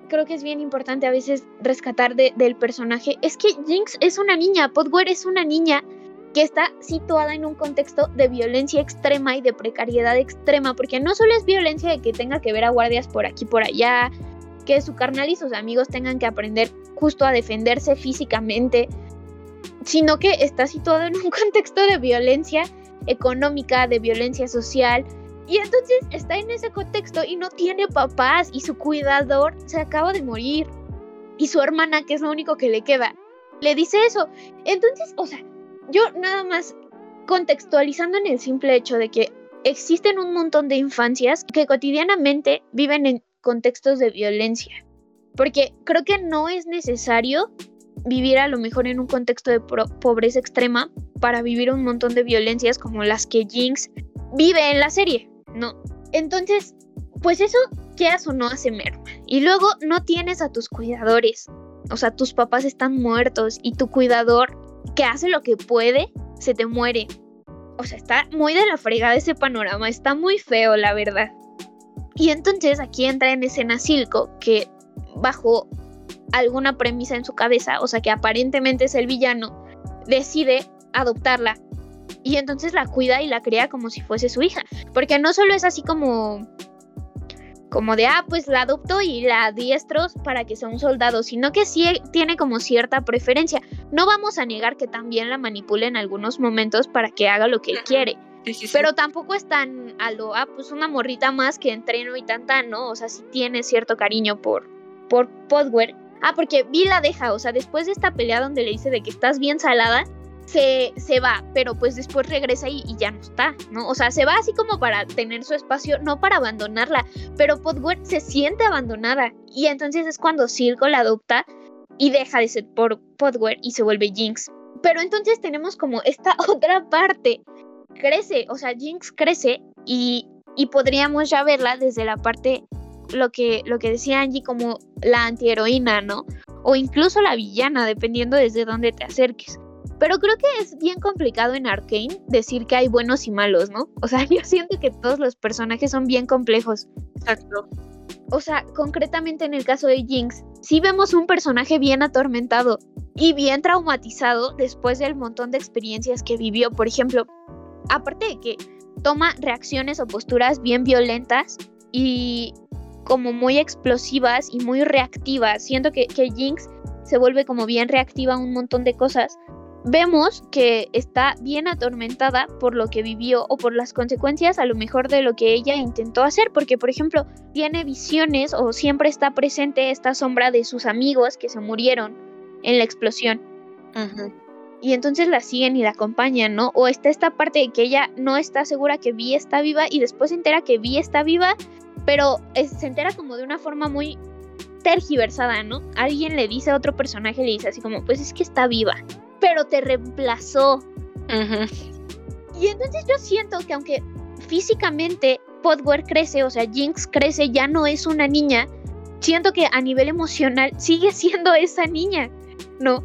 creo que es bien importante a veces rescatar del personaje, es que Jinx es una niña, Podware es una niña que está situada en un contexto de violencia extrema y de precariedad extrema, porque no solo es violencia de que tenga que ver a guardias por aquí por allá, que su carnal y sus amigos tengan que aprender justo a defenderse físicamente, sino que está situado en un contexto de violencia económica, de violencia social, y entonces está en ese contexto y no tiene papás y su cuidador se acaba de morir y su hermana, que es lo único que le queda, le dice eso. Entonces, o sea, yo nada más contextualizando en el simple hecho de que existen un montón de infancias que cotidianamente viven en contextos de violencia, porque creo que no es necesario vivir a lo mejor en un contexto de pobreza extrema para vivir un montón de violencias como las que Jinx vive en la serie, ¿no? Entonces, pues eso, quieras o no, hace merma. Y luego no tienes a tus cuidadores, o sea, tus papás están muertos y tu cuidador, que hace lo que puede, se te muere. O sea, está muy de la fregada ese panorama, está muy feo, la verdad. Y entonces aquí entra en escena Silco, que bajo alguna premisa en su cabeza, o sea, que aparentemente es el villano, decide adoptarla. Y entonces la cuida y la cría como si fuese su hija. Porque no solo es así como de, pues la adopto y la adiestro para que sea un soldado, sino que sí tiene como cierta preferencia. No vamos a negar que también la manipula en algunos momentos para que haga lo que él quiere. Sí. Pero tampoco es tan a lo, pues una morrita más que entreno y tan, ¿no? O sea, sí tiene cierto cariño por Podware. Porque Vi la deja, o sea, después de esta pelea donde le dice de que estás bien salada, se va, pero pues después regresa y ya no está, ¿no? O sea, se va así como para tener su espacio, no para abandonarla, pero Podware se siente abandonada y entonces es cuando Silco la adopta y deja de ser por Podware y se vuelve Jinx. Pero entonces tenemos como esta otra parte, crece, o sea, Jinx crece y podríamos ya verla desde la parte, lo que decía Angie, como la antiheroína, ¿no? O incluso la villana, dependiendo desde dónde te acerques. Pero creo que es bien complicado en Arcane decir que hay buenos y malos, ¿no? O sea, yo siento que todos los personajes son bien complejos. Exacto. O sea, concretamente en el caso de Jinx, sí vemos un personaje bien atormentado y bien traumatizado después del montón de experiencias que vivió. Por ejemplo, aparte de que toma reacciones o posturas bien violentas y como muy explosivas y muy reactivas. Siento que Jinx se vuelve como bien reactiva a un montón de cosas. Vemos que está bien atormentada por lo que vivió o por las consecuencias a lo mejor de lo que ella intentó hacer, porque por ejemplo tiene visiones o siempre está presente esta sombra de sus amigos que se murieron en la explosión. Uh-huh. Y entonces la siguen y la acompañan, ¿no? O está esta parte de que ella no está segura que Vi está viva y después se entera que Vi está viva, pero se entera como de una forma muy tergiversada, ¿no? Alguien le dice a otro personaje, le dice así como, pues es que está viva, pero te reemplazó. Uh-huh. Y entonces yo siento que aunque físicamente Podware crece, o sea, Jinx crece, ya no es una niña, siento que a nivel emocional sigue siendo esa niña, ¿no?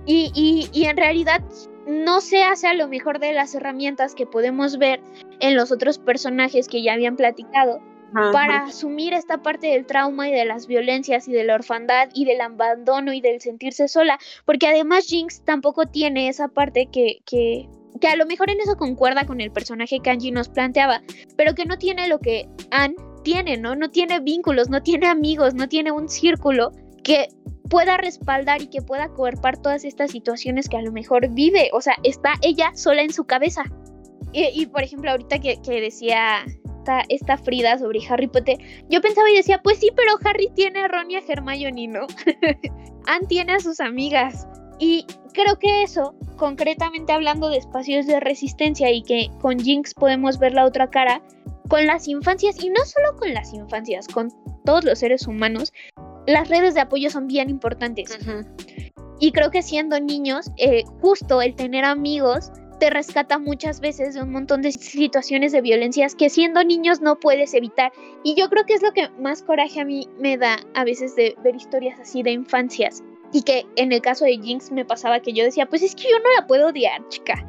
Y en realidad no se hace a lo mejor de las herramientas que podemos ver en los otros personajes que ya habían platicado, uh-huh, para asumir esta parte del trauma y de las violencias y de la orfandad y del abandono y del sentirse sola, porque además Jinx tampoco tiene esa parte que a lo mejor en eso concuerda con el personaje que Angie nos planteaba, pero que no tiene lo que Anne tiene, ¿no? No tiene vínculos, no tiene amigos, no tiene un círculo que pueda respaldar y que pueda coerpar todas estas situaciones que a lo mejor vive. O sea, está ella sola en su cabeza. Y por ejemplo, ahorita que decía esta Frida sobre Harry Potter, yo pensaba y decía, pues sí, pero Harry tiene a Ron y a Hermione, ¿no? Anne tiene a sus amigas. Y creo que eso, concretamente hablando de espacios de resistencia y que con Jinx podemos ver la otra cara, con las infancias, y no solo con las infancias, con todos los seres humanos, las redes de apoyo son bien importantes. Uh-huh. Y creo que siendo niños, justo el tener amigos te rescata muchas veces de un montón de situaciones de violencias que siendo niños no puedes evitar. Y yo creo que es lo que más coraje a mí me da a veces de ver historias así de infancias. Y que en el caso de Jinx me pasaba que yo decía, pues es que yo no la puedo odiar, chica.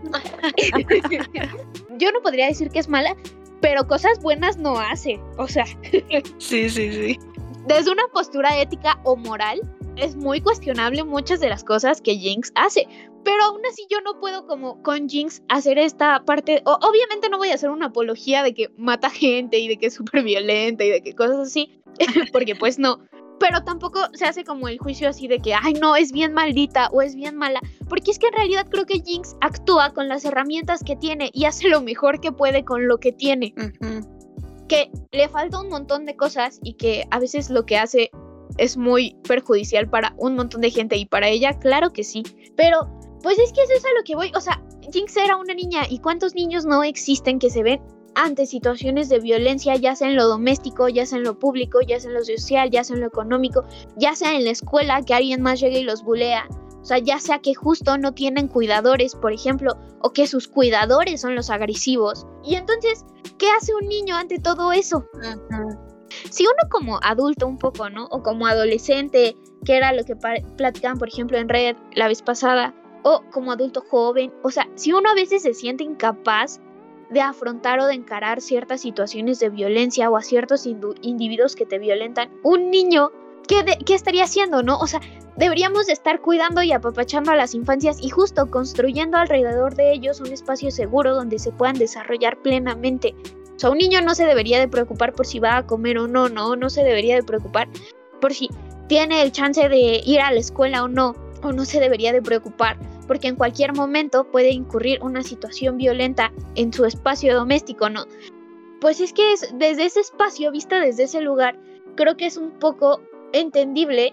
Yo no podría decir que es mala, pero cosas buenas no hace, o sea. Sí. desde una postura ética o moral, es muy cuestionable muchas de las cosas que Jinx hace. Pero aún así yo no puedo como con Jinx hacer esta parte. Obviamente no voy a hacer una apología de que mata gente y de que es súper violenta y de que cosas así. Porque pues no. Pero tampoco se hace como el juicio así de que, ay no, es bien maldita o es bien mala. Porque es que en realidad creo que Jinx actúa con las herramientas que tiene y hace lo mejor que puede con lo que tiene. Que le falta un montón de cosas y que a veces lo que hace es muy perjudicial para un montón de gente y para ella, claro que sí. Pero pues es que eso es a lo que voy. O sea, Jinx era una niña y ¿cuántos niños no existen que se ven ante situaciones de violencia, ya sea en lo doméstico, ya sea en lo público, ya sea en lo social, ya sea en lo económico, ya sea en la escuela, que alguien más llegue y los bulea? O sea, ya sea que justo no tienen cuidadores, por ejemplo, o que sus cuidadores son los agresivos. Y entonces, ¿qué hace un niño ante todo eso? Si uno como adulto un poco, ¿no? O como adolescente, que era lo que platicaban, por ejemplo, en Red la vez pasada, o como adulto joven, o sea, si uno a veces se siente incapaz de afrontar o de encarar ciertas situaciones de violencia o a ciertos individuos que te violentan, un niño, ¿qué estaría haciendo, no? O sea, deberíamos de estar cuidando y apapachando a las infancias y justo construyendo alrededor de ellos un espacio seguro donde se puedan desarrollar plenamente. O sea, un niño no se debería de preocupar por si va a comer o no, no se debería de preocupar por si tiene el chance de ir a la escuela o no se debería de preocupar porque en cualquier momento puede incurrir una situación violenta en su espacio doméstico, ¿no? Pues es que es desde ese espacio, vista desde ese lugar, creo que es un poco entendible,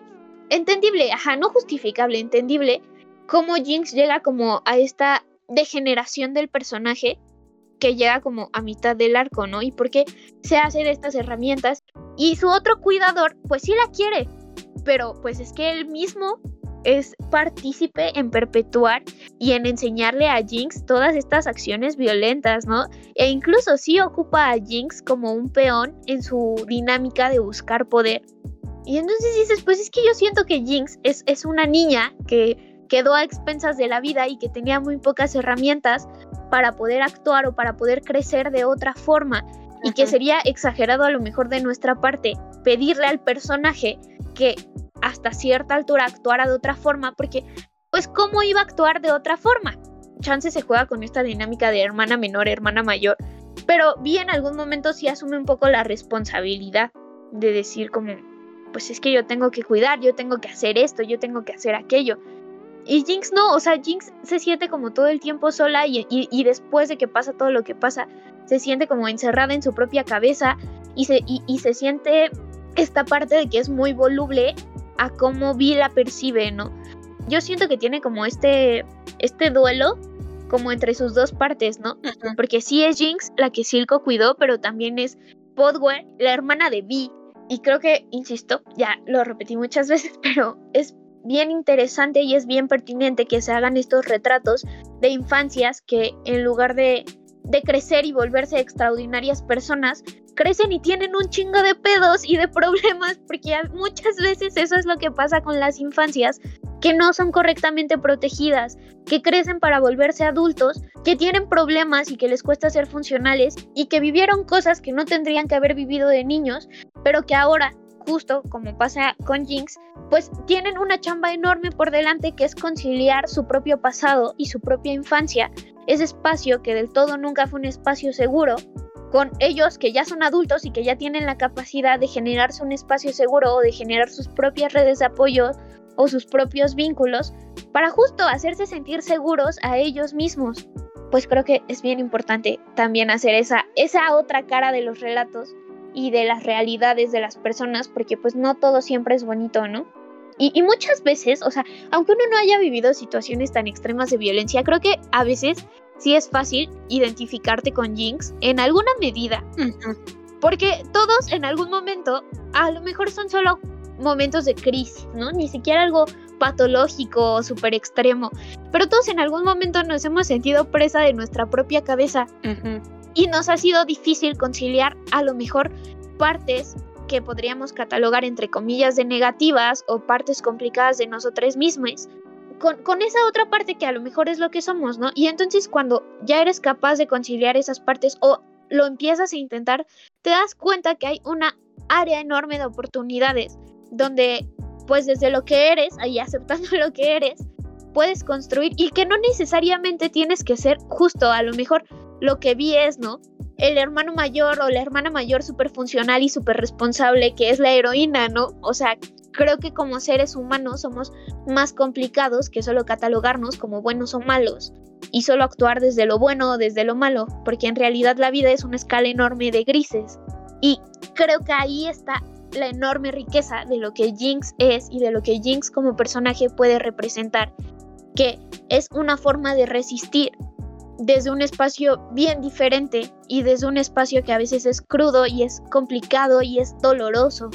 no justificable, entendible, cómo Jinx llega como a esta degeneración del personaje que llega como a mitad del arco, ¿no? Y por qué se hace de estas herramientas. Y su otro cuidador, pues sí la quiere, pero pues es que él mismo es partícipe en perpetuar y en enseñarle a Jinx todas estas acciones violentas, ¿no? E incluso sí ocupa a Jinx como un peón en su dinámica de buscar poder. Y entonces dices, pues es que yo siento que Jinx es una niña que quedó a expensas de la vida y que tenía muy pocas herramientas para poder actuar o para poder crecer de otra forma. Y que sería exagerado a lo mejor de nuestra parte pedirle al personaje que hasta cierta altura actuara de otra forma, porque pues ¿cómo iba a actuar de otra forma? Chance se juega con esta dinámica de hermana menor, hermana mayor, pero Vi en algún momento sí asume un poco la responsabilidad de decir como, pues es que yo tengo que cuidar, yo tengo que hacer esto, yo tengo que hacer aquello. Y Jinx no, o sea, Jinx se siente como todo el tiempo sola y después de que pasa todo lo que pasa, se siente como encerrada en su propia cabeza y se siente esta parte de que es muy voluble a cómo Vi la percibe, ¿no? Yo siento que tiene como este duelo como entre sus dos partes, ¿no? Porque sí es Jinx la que Silco cuidó, pero también es Podware, la hermana de Vi. Y creo que, insisto, ya lo repetí muchas veces, pero es bien interesante y es bien pertinente que se hagan estos retratos de infancias que en lugar de crecer y volverse extraordinarias personas, crecen y tienen un chingo de pedos y de problemas, porque muchas veces eso es lo que pasa con las infancias, que no son correctamente protegidas, que crecen para volverse adultos, que tienen problemas y que les cuesta ser funcionales y que vivieron cosas que no tendrían que haber vivido de niños, pero que ahora, justo como pasa con Jinx, pues tienen una chamba enorme por delante, que es conciliar su propio pasado y su propia infancia, ese espacio que del todo nunca fue un espacio seguro, con ellos que ya son adultos y que ya tienen la capacidad de generarse un espacio seguro o de generar sus propias redes de apoyo o sus propios vínculos para justo hacerse sentir seguros a ellos mismos. Pues creo que es bien importante también hacer esa otra cara de los relatos y de las realidades de las personas, porque pues no todo siempre es bonito, ¿no? Y muchas veces, o sea, aunque uno no haya vivido situaciones tan extremas de violencia, creo que a veces sí es fácil identificarte con Jinx en alguna medida. Porque todos en algún momento, a lo mejor son solo momentos de crisis, ¿no? Ni siquiera algo patológico o súper extremo. Pero todos en algún momento nos hemos sentido presa de nuestra propia cabeza. Y nos ha sido difícil conciliar a lo mejor partes que podríamos catalogar entre comillas de negativas o partes complicadas de nosotros mismos con esa otra parte que a lo mejor es lo que somos, ¿no? Y entonces cuando ya eres capaz de conciliar esas partes o lo empiezas a intentar, te das cuenta que hay una área enorme de oportunidades, donde pues desde lo que eres y aceptando lo que eres, puedes construir, y que no necesariamente tienes que ser justo, a lo mejor lo que vi es, ¿no? El hermano mayor o la hermana mayor súper funcional y súper responsable, que es la heroína, ¿no? O sea, creo que como seres humanos somos más complicados que solo catalogarnos como buenos o malos y solo actuar desde lo bueno o desde lo malo, porque en realidad la vida es una escala enorme de grises. Y creo que ahí está la enorme riqueza de lo que Jinx es y de lo que Jinx como personaje puede representar, que es una forma de resistir desde un espacio bien diferente y desde un espacio que a veces es crudo y es complicado y es doloroso.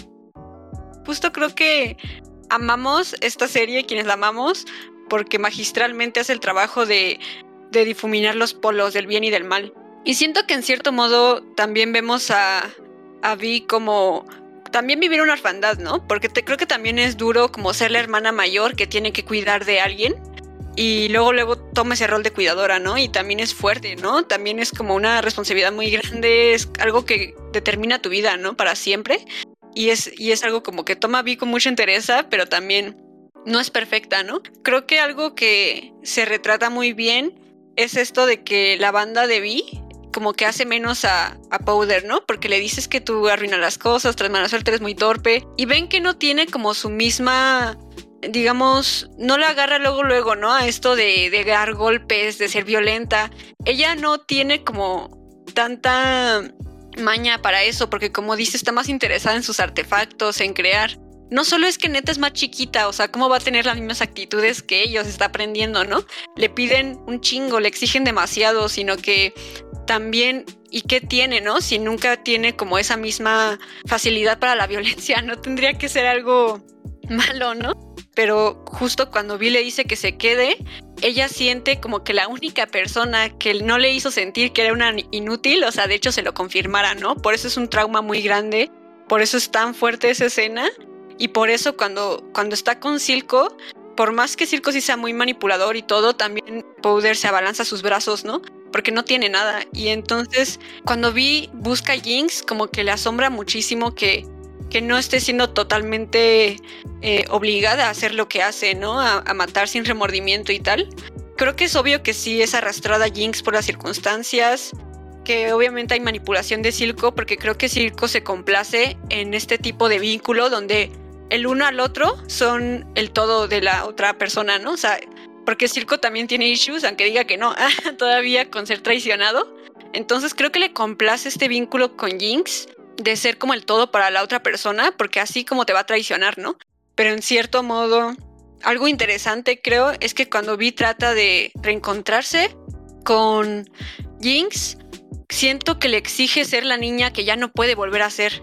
Justo creo que amamos esta serie, quienes la amamos, porque magistralmente hace el trabajo de difuminar los polos del bien y del mal. Y siento que en cierto modo también vemos a Vi como también vivir una orfandad, ¿no? Porque creo que también es duro como ser la hermana mayor que tiene que cuidar de alguien y luego toma ese rol de cuidadora, ¿no? Y también es fuerte, ¿no? También es como una responsabilidad muy grande, es algo que determina tu vida, ¿no? Para siempre. Y es algo como que toma Vi con mucha entereza, pero también no es perfecta, ¿no? Creo que algo que se retrata muy bien es esto de que la banda de Vi como que hace menos a Powder, ¿no? Porque le dices que tú arruinas las cosas, tras mala suerte eres muy torpe, y ven que no tiene como su misma, digamos, no la agarra luego, ¿no? A esto de dar golpes, de ser violenta. Ella no tiene como tanta maña para eso, porque como dice, está más interesada en sus artefactos, en crear. No solo es que neta es más chiquita, o sea, ¿cómo va a tener las mismas actitudes que ellos? Está aprendiendo, ¿no? Le piden un chingo, le exigen demasiado, sino que también, ¿y qué tiene, no? Si nunca tiene como esa misma facilidad para la violencia, no tendría que ser algo malo, ¿no? Pero justo cuando Vi le dice que se quede, ella siente como que la única persona que no le hizo sentir que era una inútil, o sea, de hecho se lo confirmara, ¿no? Por eso es un trauma muy grande, por eso es tan fuerte esa escena, y por eso cuando está con Silco, por más que Silco sí sea muy manipulador y todo, también Powder se abalanza a sus brazos, ¿no? Porque no tiene nada. Y entonces, cuando Vi busca a Jinx, como que le asombra muchísimo que no esté siendo totalmente obligada a hacer lo que hace, ¿no? A matar sin remordimiento y tal. Creo que es obvio que sí es arrastrada Jinx por las circunstancias, que obviamente hay manipulación de Silco, porque creo que Silco se complace en este tipo de vínculo donde el uno al otro son el todo de la otra persona, ¿no? O sea, porque Silco también tiene issues, aunque diga que no, todavía con ser traicionado. Entonces creo que le complace este vínculo con Jinx de ser como el todo para la otra persona, porque así como te va a traicionar, ¿no? Pero en cierto modo, algo interesante creo es que cuando Vi trata de reencontrarse con Jinx, siento que le exige ser la niña que ya no puede volver a ser.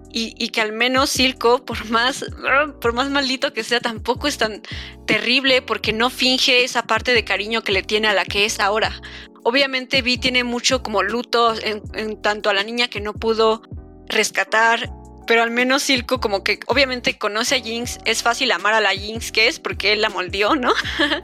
Y que al menos Silco, por más maldito que sea, tampoco es tan terrible, porque no finge esa parte de cariño que le tiene a la que es ahora. Obviamente Vi tiene mucho como luto en tanto a la niña que no pudo rescatar, pero al menos Silco como que obviamente conoce a Jinx, es fácil amar a la Jinx que es porque él la moldeó, ¿no?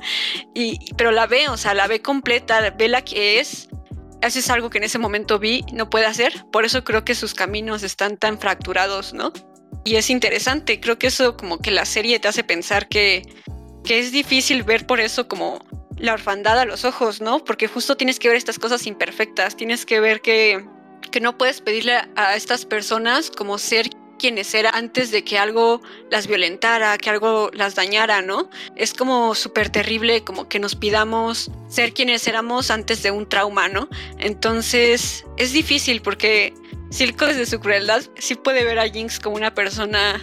Pero la ve, o sea, la ve completa, ve la que es. Eso es algo que en ese momento Vi no puede hacer, por eso creo que sus caminos están tan fracturados, ¿no? Y es interesante, creo que eso como que la serie te hace pensar que es difícil ver por eso como la orfandad a los ojos, ¿no? Porque justo tienes que ver estas cosas imperfectas, tienes que ver que no puedes pedirle a estas personas como ser quienes eran antes de que algo las violentara, que algo las dañara, ¿no? Es como súper terrible como que nos pidamos ser quienes éramos antes de un trauma, ¿no? Entonces es difícil porque Silco desde su crueldad sí puede ver a Jinx como una persona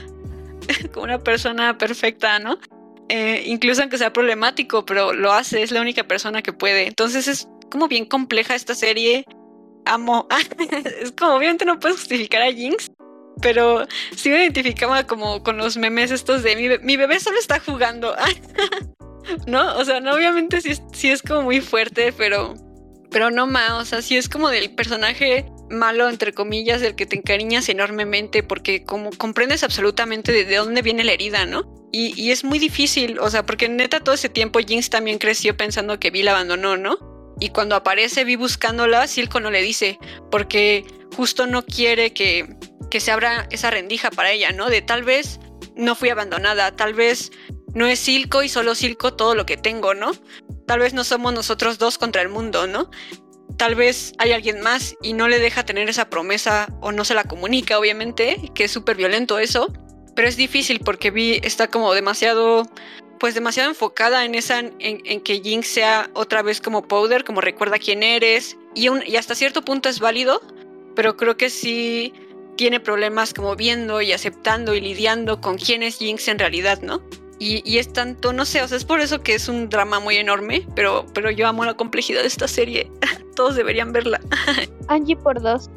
perfecta, ¿no? Incluso aunque sea problemático, pero lo hace, es la única persona que puede. Entonces es como bien compleja esta serie. Amo. Es como obviamente no puedes justificar a Jinx, pero sí me identificaba como con los memes estos de mi bebé solo está jugando. ¿No? O sea, no, obviamente sí es como muy fuerte, pero no más, o sea, sí es como del personaje malo, entre comillas, del que te encariñas enormemente porque como comprendes absolutamente de dónde viene la herida, ¿no? Y es muy difícil, o sea, porque neta todo ese tiempo Jinx también creció pensando que Vi la abandonó, ¿no? Y cuando aparece Vi buscándola, Silco no le dice, porque justo no quiere que se abra esa rendija para ella, ¿no? De tal vez no fui abandonada, tal vez no es Silco y solo Silco todo lo que tengo, ¿no? Tal vez no somos nosotros dos contra el mundo, ¿no? Tal vez hay alguien más y no le deja tener esa promesa o no se la comunica, obviamente, que es súper violento eso, pero es difícil porque Vi está como demasiado enfocada en que Jinx sea otra vez como Powder, como recuerda quién eres, y hasta cierto punto es válido, pero creo que sí tiene problemas como viendo y aceptando y lidiando con quién es Jinx en realidad, ¿no? Y es tanto, no sé, o sea, es por eso que es un drama muy enorme, pero yo amo la complejidad de esta serie. Todos deberían verla. Angie por 2.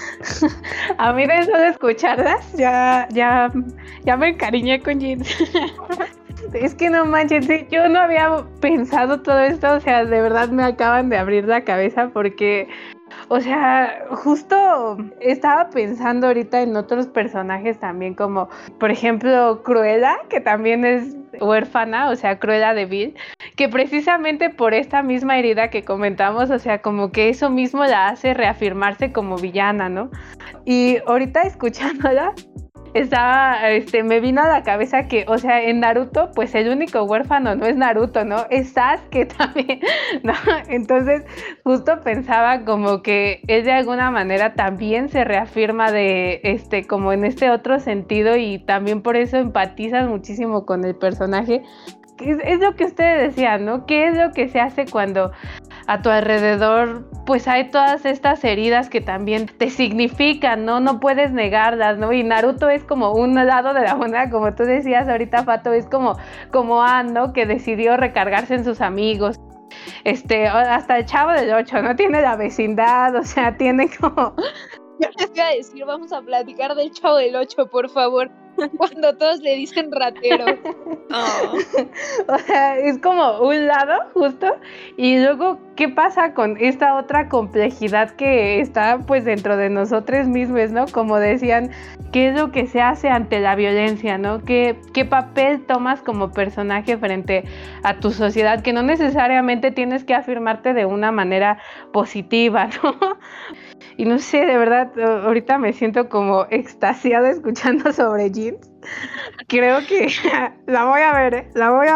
A mí de eso de escucharlas, ya me encariñé con Jinx. Es que no manches, yo no había pensado todo esto, o sea, de verdad me acaban de abrir la cabeza porque, o sea, justo estaba pensando ahorita en otros personajes también, como por ejemplo Cruella, que también es huérfana, o sea, Cruella de Vil, que precisamente por esta misma herida que comentamos, o sea, como que eso mismo la hace reafirmarse como villana, ¿no? Y ahorita escuchándola, me vino a la cabeza que, o sea, en Naruto, pues el único huérfano no es Naruto, ¿no? Es Sasuke también, ¿no? Entonces, justo pensaba como que él de alguna manera también se reafirma como en este otro sentido y también por eso empatizas muchísimo con el personaje. Es lo que ustedes decían, ¿no? ¿Qué es lo que se hace cuando a tu alrededor pues hay todas estas heridas que también te significan, ¿no? No puedes negarlas, ¿no? Y Naruto es como un lado de la moneda, como tú decías ahorita, Fato, es como Anne, ¿no? Que decidió recargarse en sus amigos. Hasta el Chavo del 8, ¿no? Tiene la vecindad, o sea, tiene como... Yo les voy a decir, vamos a platicar del Chavo del 8, por favor. Cuando todos le dicen ratero. Oh. O sea, es como un lado justo. Y luego, ¿qué pasa con esta otra complejidad que está pues dentro de nosotros mismos, ¿no? Como decían, ¿qué es lo que se hace ante la violencia, ¿no? ¿Qué papel tomas como personaje frente a tu sociedad? Que no necesariamente tienes que afirmarte de una manera positiva, ¿no? Y no sé, de verdad, ahorita me siento como extasiada escuchando sobre Jinx. Creo que la voy a ver.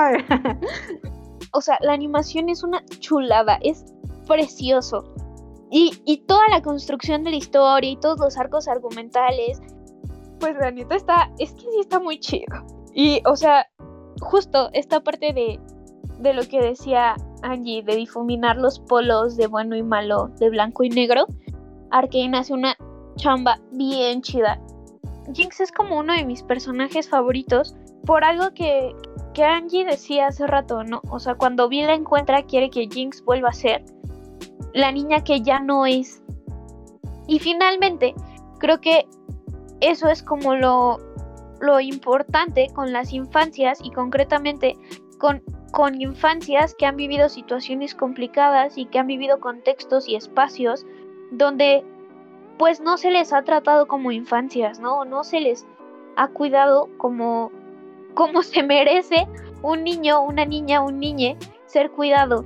O sea, la animación es una chulada, es precioso. Y toda la construcción de la historia y todos los arcos argumentales, pues la neta es que sí está muy chido. Y, o sea, justo esta parte de lo que decía Angie, de difuminar los polos de bueno y malo, de blanco y negro, Arcane hace una chamba bien chida. Jinx es como uno de mis personajes favoritos por algo que Angie decía hace rato, ¿no? O sea, cuando Vi la encuentra, quiere que Jinx vuelva a ser la niña que ya no es. Y finalmente, creo que eso es como lo importante con las infancias y concretamente con infancias que han vivido situaciones complicadas y que han vivido contextos y espacios donde pues no se les ha tratado como infancias, ¿no? No se les ha cuidado como se merece un niño, una niña, un niñe ser cuidado.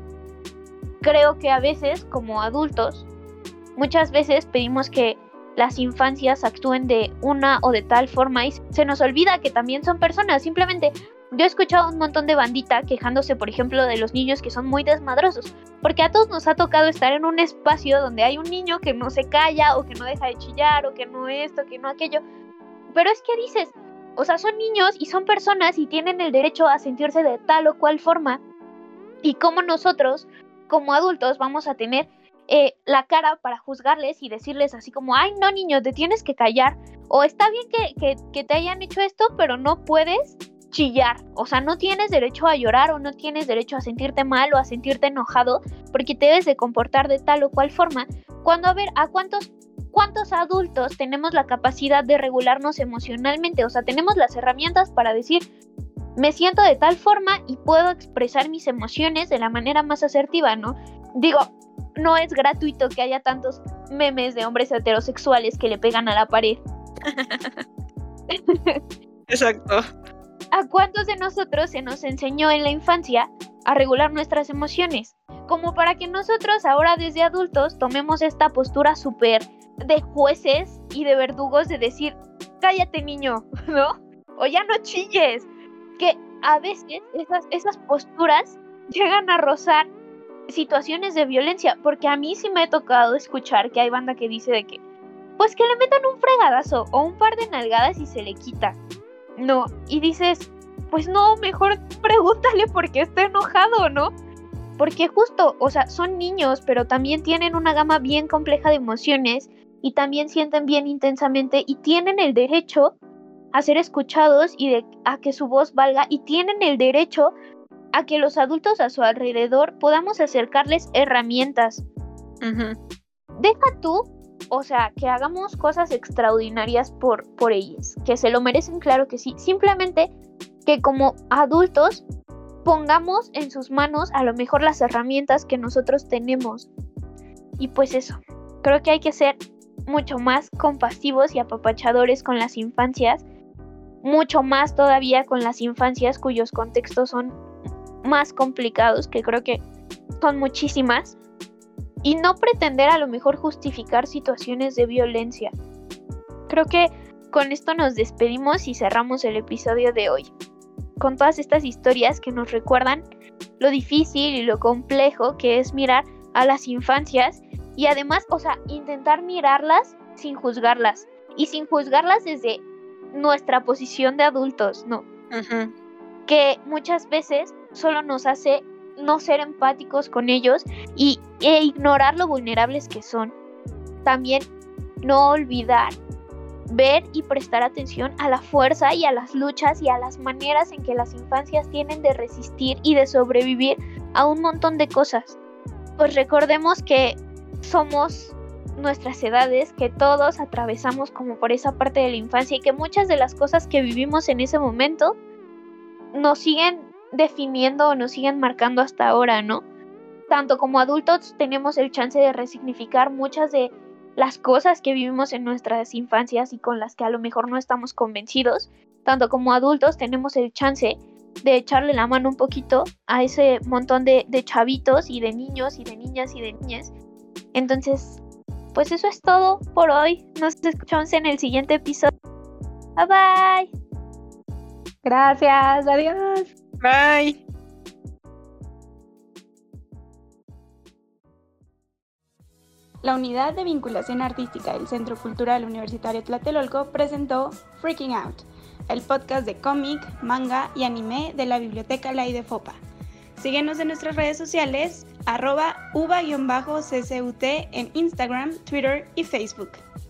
Creo que a veces, como adultos, muchas veces pedimos que las infancias actúen de una o de tal forma y se nos olvida que también son personas. Simplemente yo he escuchado un montón de bandita quejándose, por ejemplo, de los niños que son muy desmadrosos, porque a todos nos ha tocado estar en un espacio donde hay un niño que no se calla o que no deja de chillar o que no esto, que no aquello. Pero es que dices, o sea, son niños y son personas y tienen el derecho a sentirse de tal o cual forma. Y como nosotros, como adultos, vamos a tener la cara para juzgarles y decirles así como, ay, no, niño, te tienes que callar. O está bien que te hayan hecho esto, pero no puedes chillar. O sea, no tienes derecho a llorar o no tienes derecho a sentirte mal o a sentirte enojado porque te debes de comportar de tal o cual forma. Cuando, a ver, ¿a cuántos adultos tenemos la capacidad de regularnos emocionalmente? O sea, tenemos las herramientas para decir, me siento de tal forma y puedo expresar mis emociones de la manera más asertiva, ¿no? Digo, no es gratuito que haya tantos memes de hombres heterosexuales que le pegan a la pared. Exacto. ¿A cuántos de nosotros se nos enseñó en la infancia a regular nuestras emociones? Como para que nosotros ahora desde adultos tomemos esta postura súper de jueces y de verdugos de decir, cállate niño, ¿no? O ya no chilles. Que a veces esas posturas llegan a rozar situaciones de violencia, porque a mí sí me ha tocado escuchar que hay banda que dice de que, pues que le metan un fregadazo o un par de nalgadas y se le quita. No, y dices, pues no, mejor pregúntale por qué está enojado, ¿no? Porque justo, o sea, son niños, pero también tienen una gama bien compleja de emociones y también sienten bien intensamente y tienen el derecho a ser escuchados y a que su voz valga, y tienen el derecho a que los adultos a su alrededor podamos acercarles herramientas. Deja tú, o sea, que hagamos cosas extraordinarias por ellos, que se lo merecen, claro que sí, simplemente que como adultos pongamos en sus manos a lo mejor las herramientas que nosotros tenemos. Y pues eso, creo que hay que ser mucho más compasivos y apapachadores con las infancias, mucho más todavía con las infancias cuyos contextos son más complicados, que creo que son muchísimas, y no pretender a lo mejor justificar situaciones de violencia. Creo que con esto nos despedimos y cerramos el episodio de hoy, con todas estas historias que nos recuerdan lo difícil y lo complejo que es mirar a las infancias, y además, o sea, intentar mirarlas sin juzgarlas, y sin juzgarlas desde nuestra posición de adultos, ¿no? Que muchas veces solo nos hace no ser empáticos con ellos e ignorar lo vulnerables que son. También no olvidar ver y prestar atención a la fuerza y a las luchas y a las maneras en que las infancias tienen de resistir y de sobrevivir a un montón de cosas. Pues recordemos que somos nuestras edades, que todos atravesamos como por esa parte de la infancia, y que muchas de las cosas que vivimos en ese momento nos siguen definiendo o nos siguen marcando hasta ahora, ¿no? Tanto como adultos tenemos el chance de resignificar muchas de las cosas que vivimos en nuestras infancias y con las que a lo mejor no estamos convencidos. Tanto como adultos tenemos el chance de echarle la mano un poquito a ese montón de chavitos y de niños y de niñas y de niñas. Entonces, pues eso es todo por hoy. Nos escuchamos en el siguiente episodio. Bye bye. Gracias, adiós. Bye. La Unidad de Vinculación Artística del Centro Cultural Universitario Tlatelolco presentó Freaking Out, el podcast de cómic, manga y anime de la Biblioteca Ley de Fopa. Síguenos en nuestras redes sociales, @uva_ccut en Instagram, Twitter y Facebook.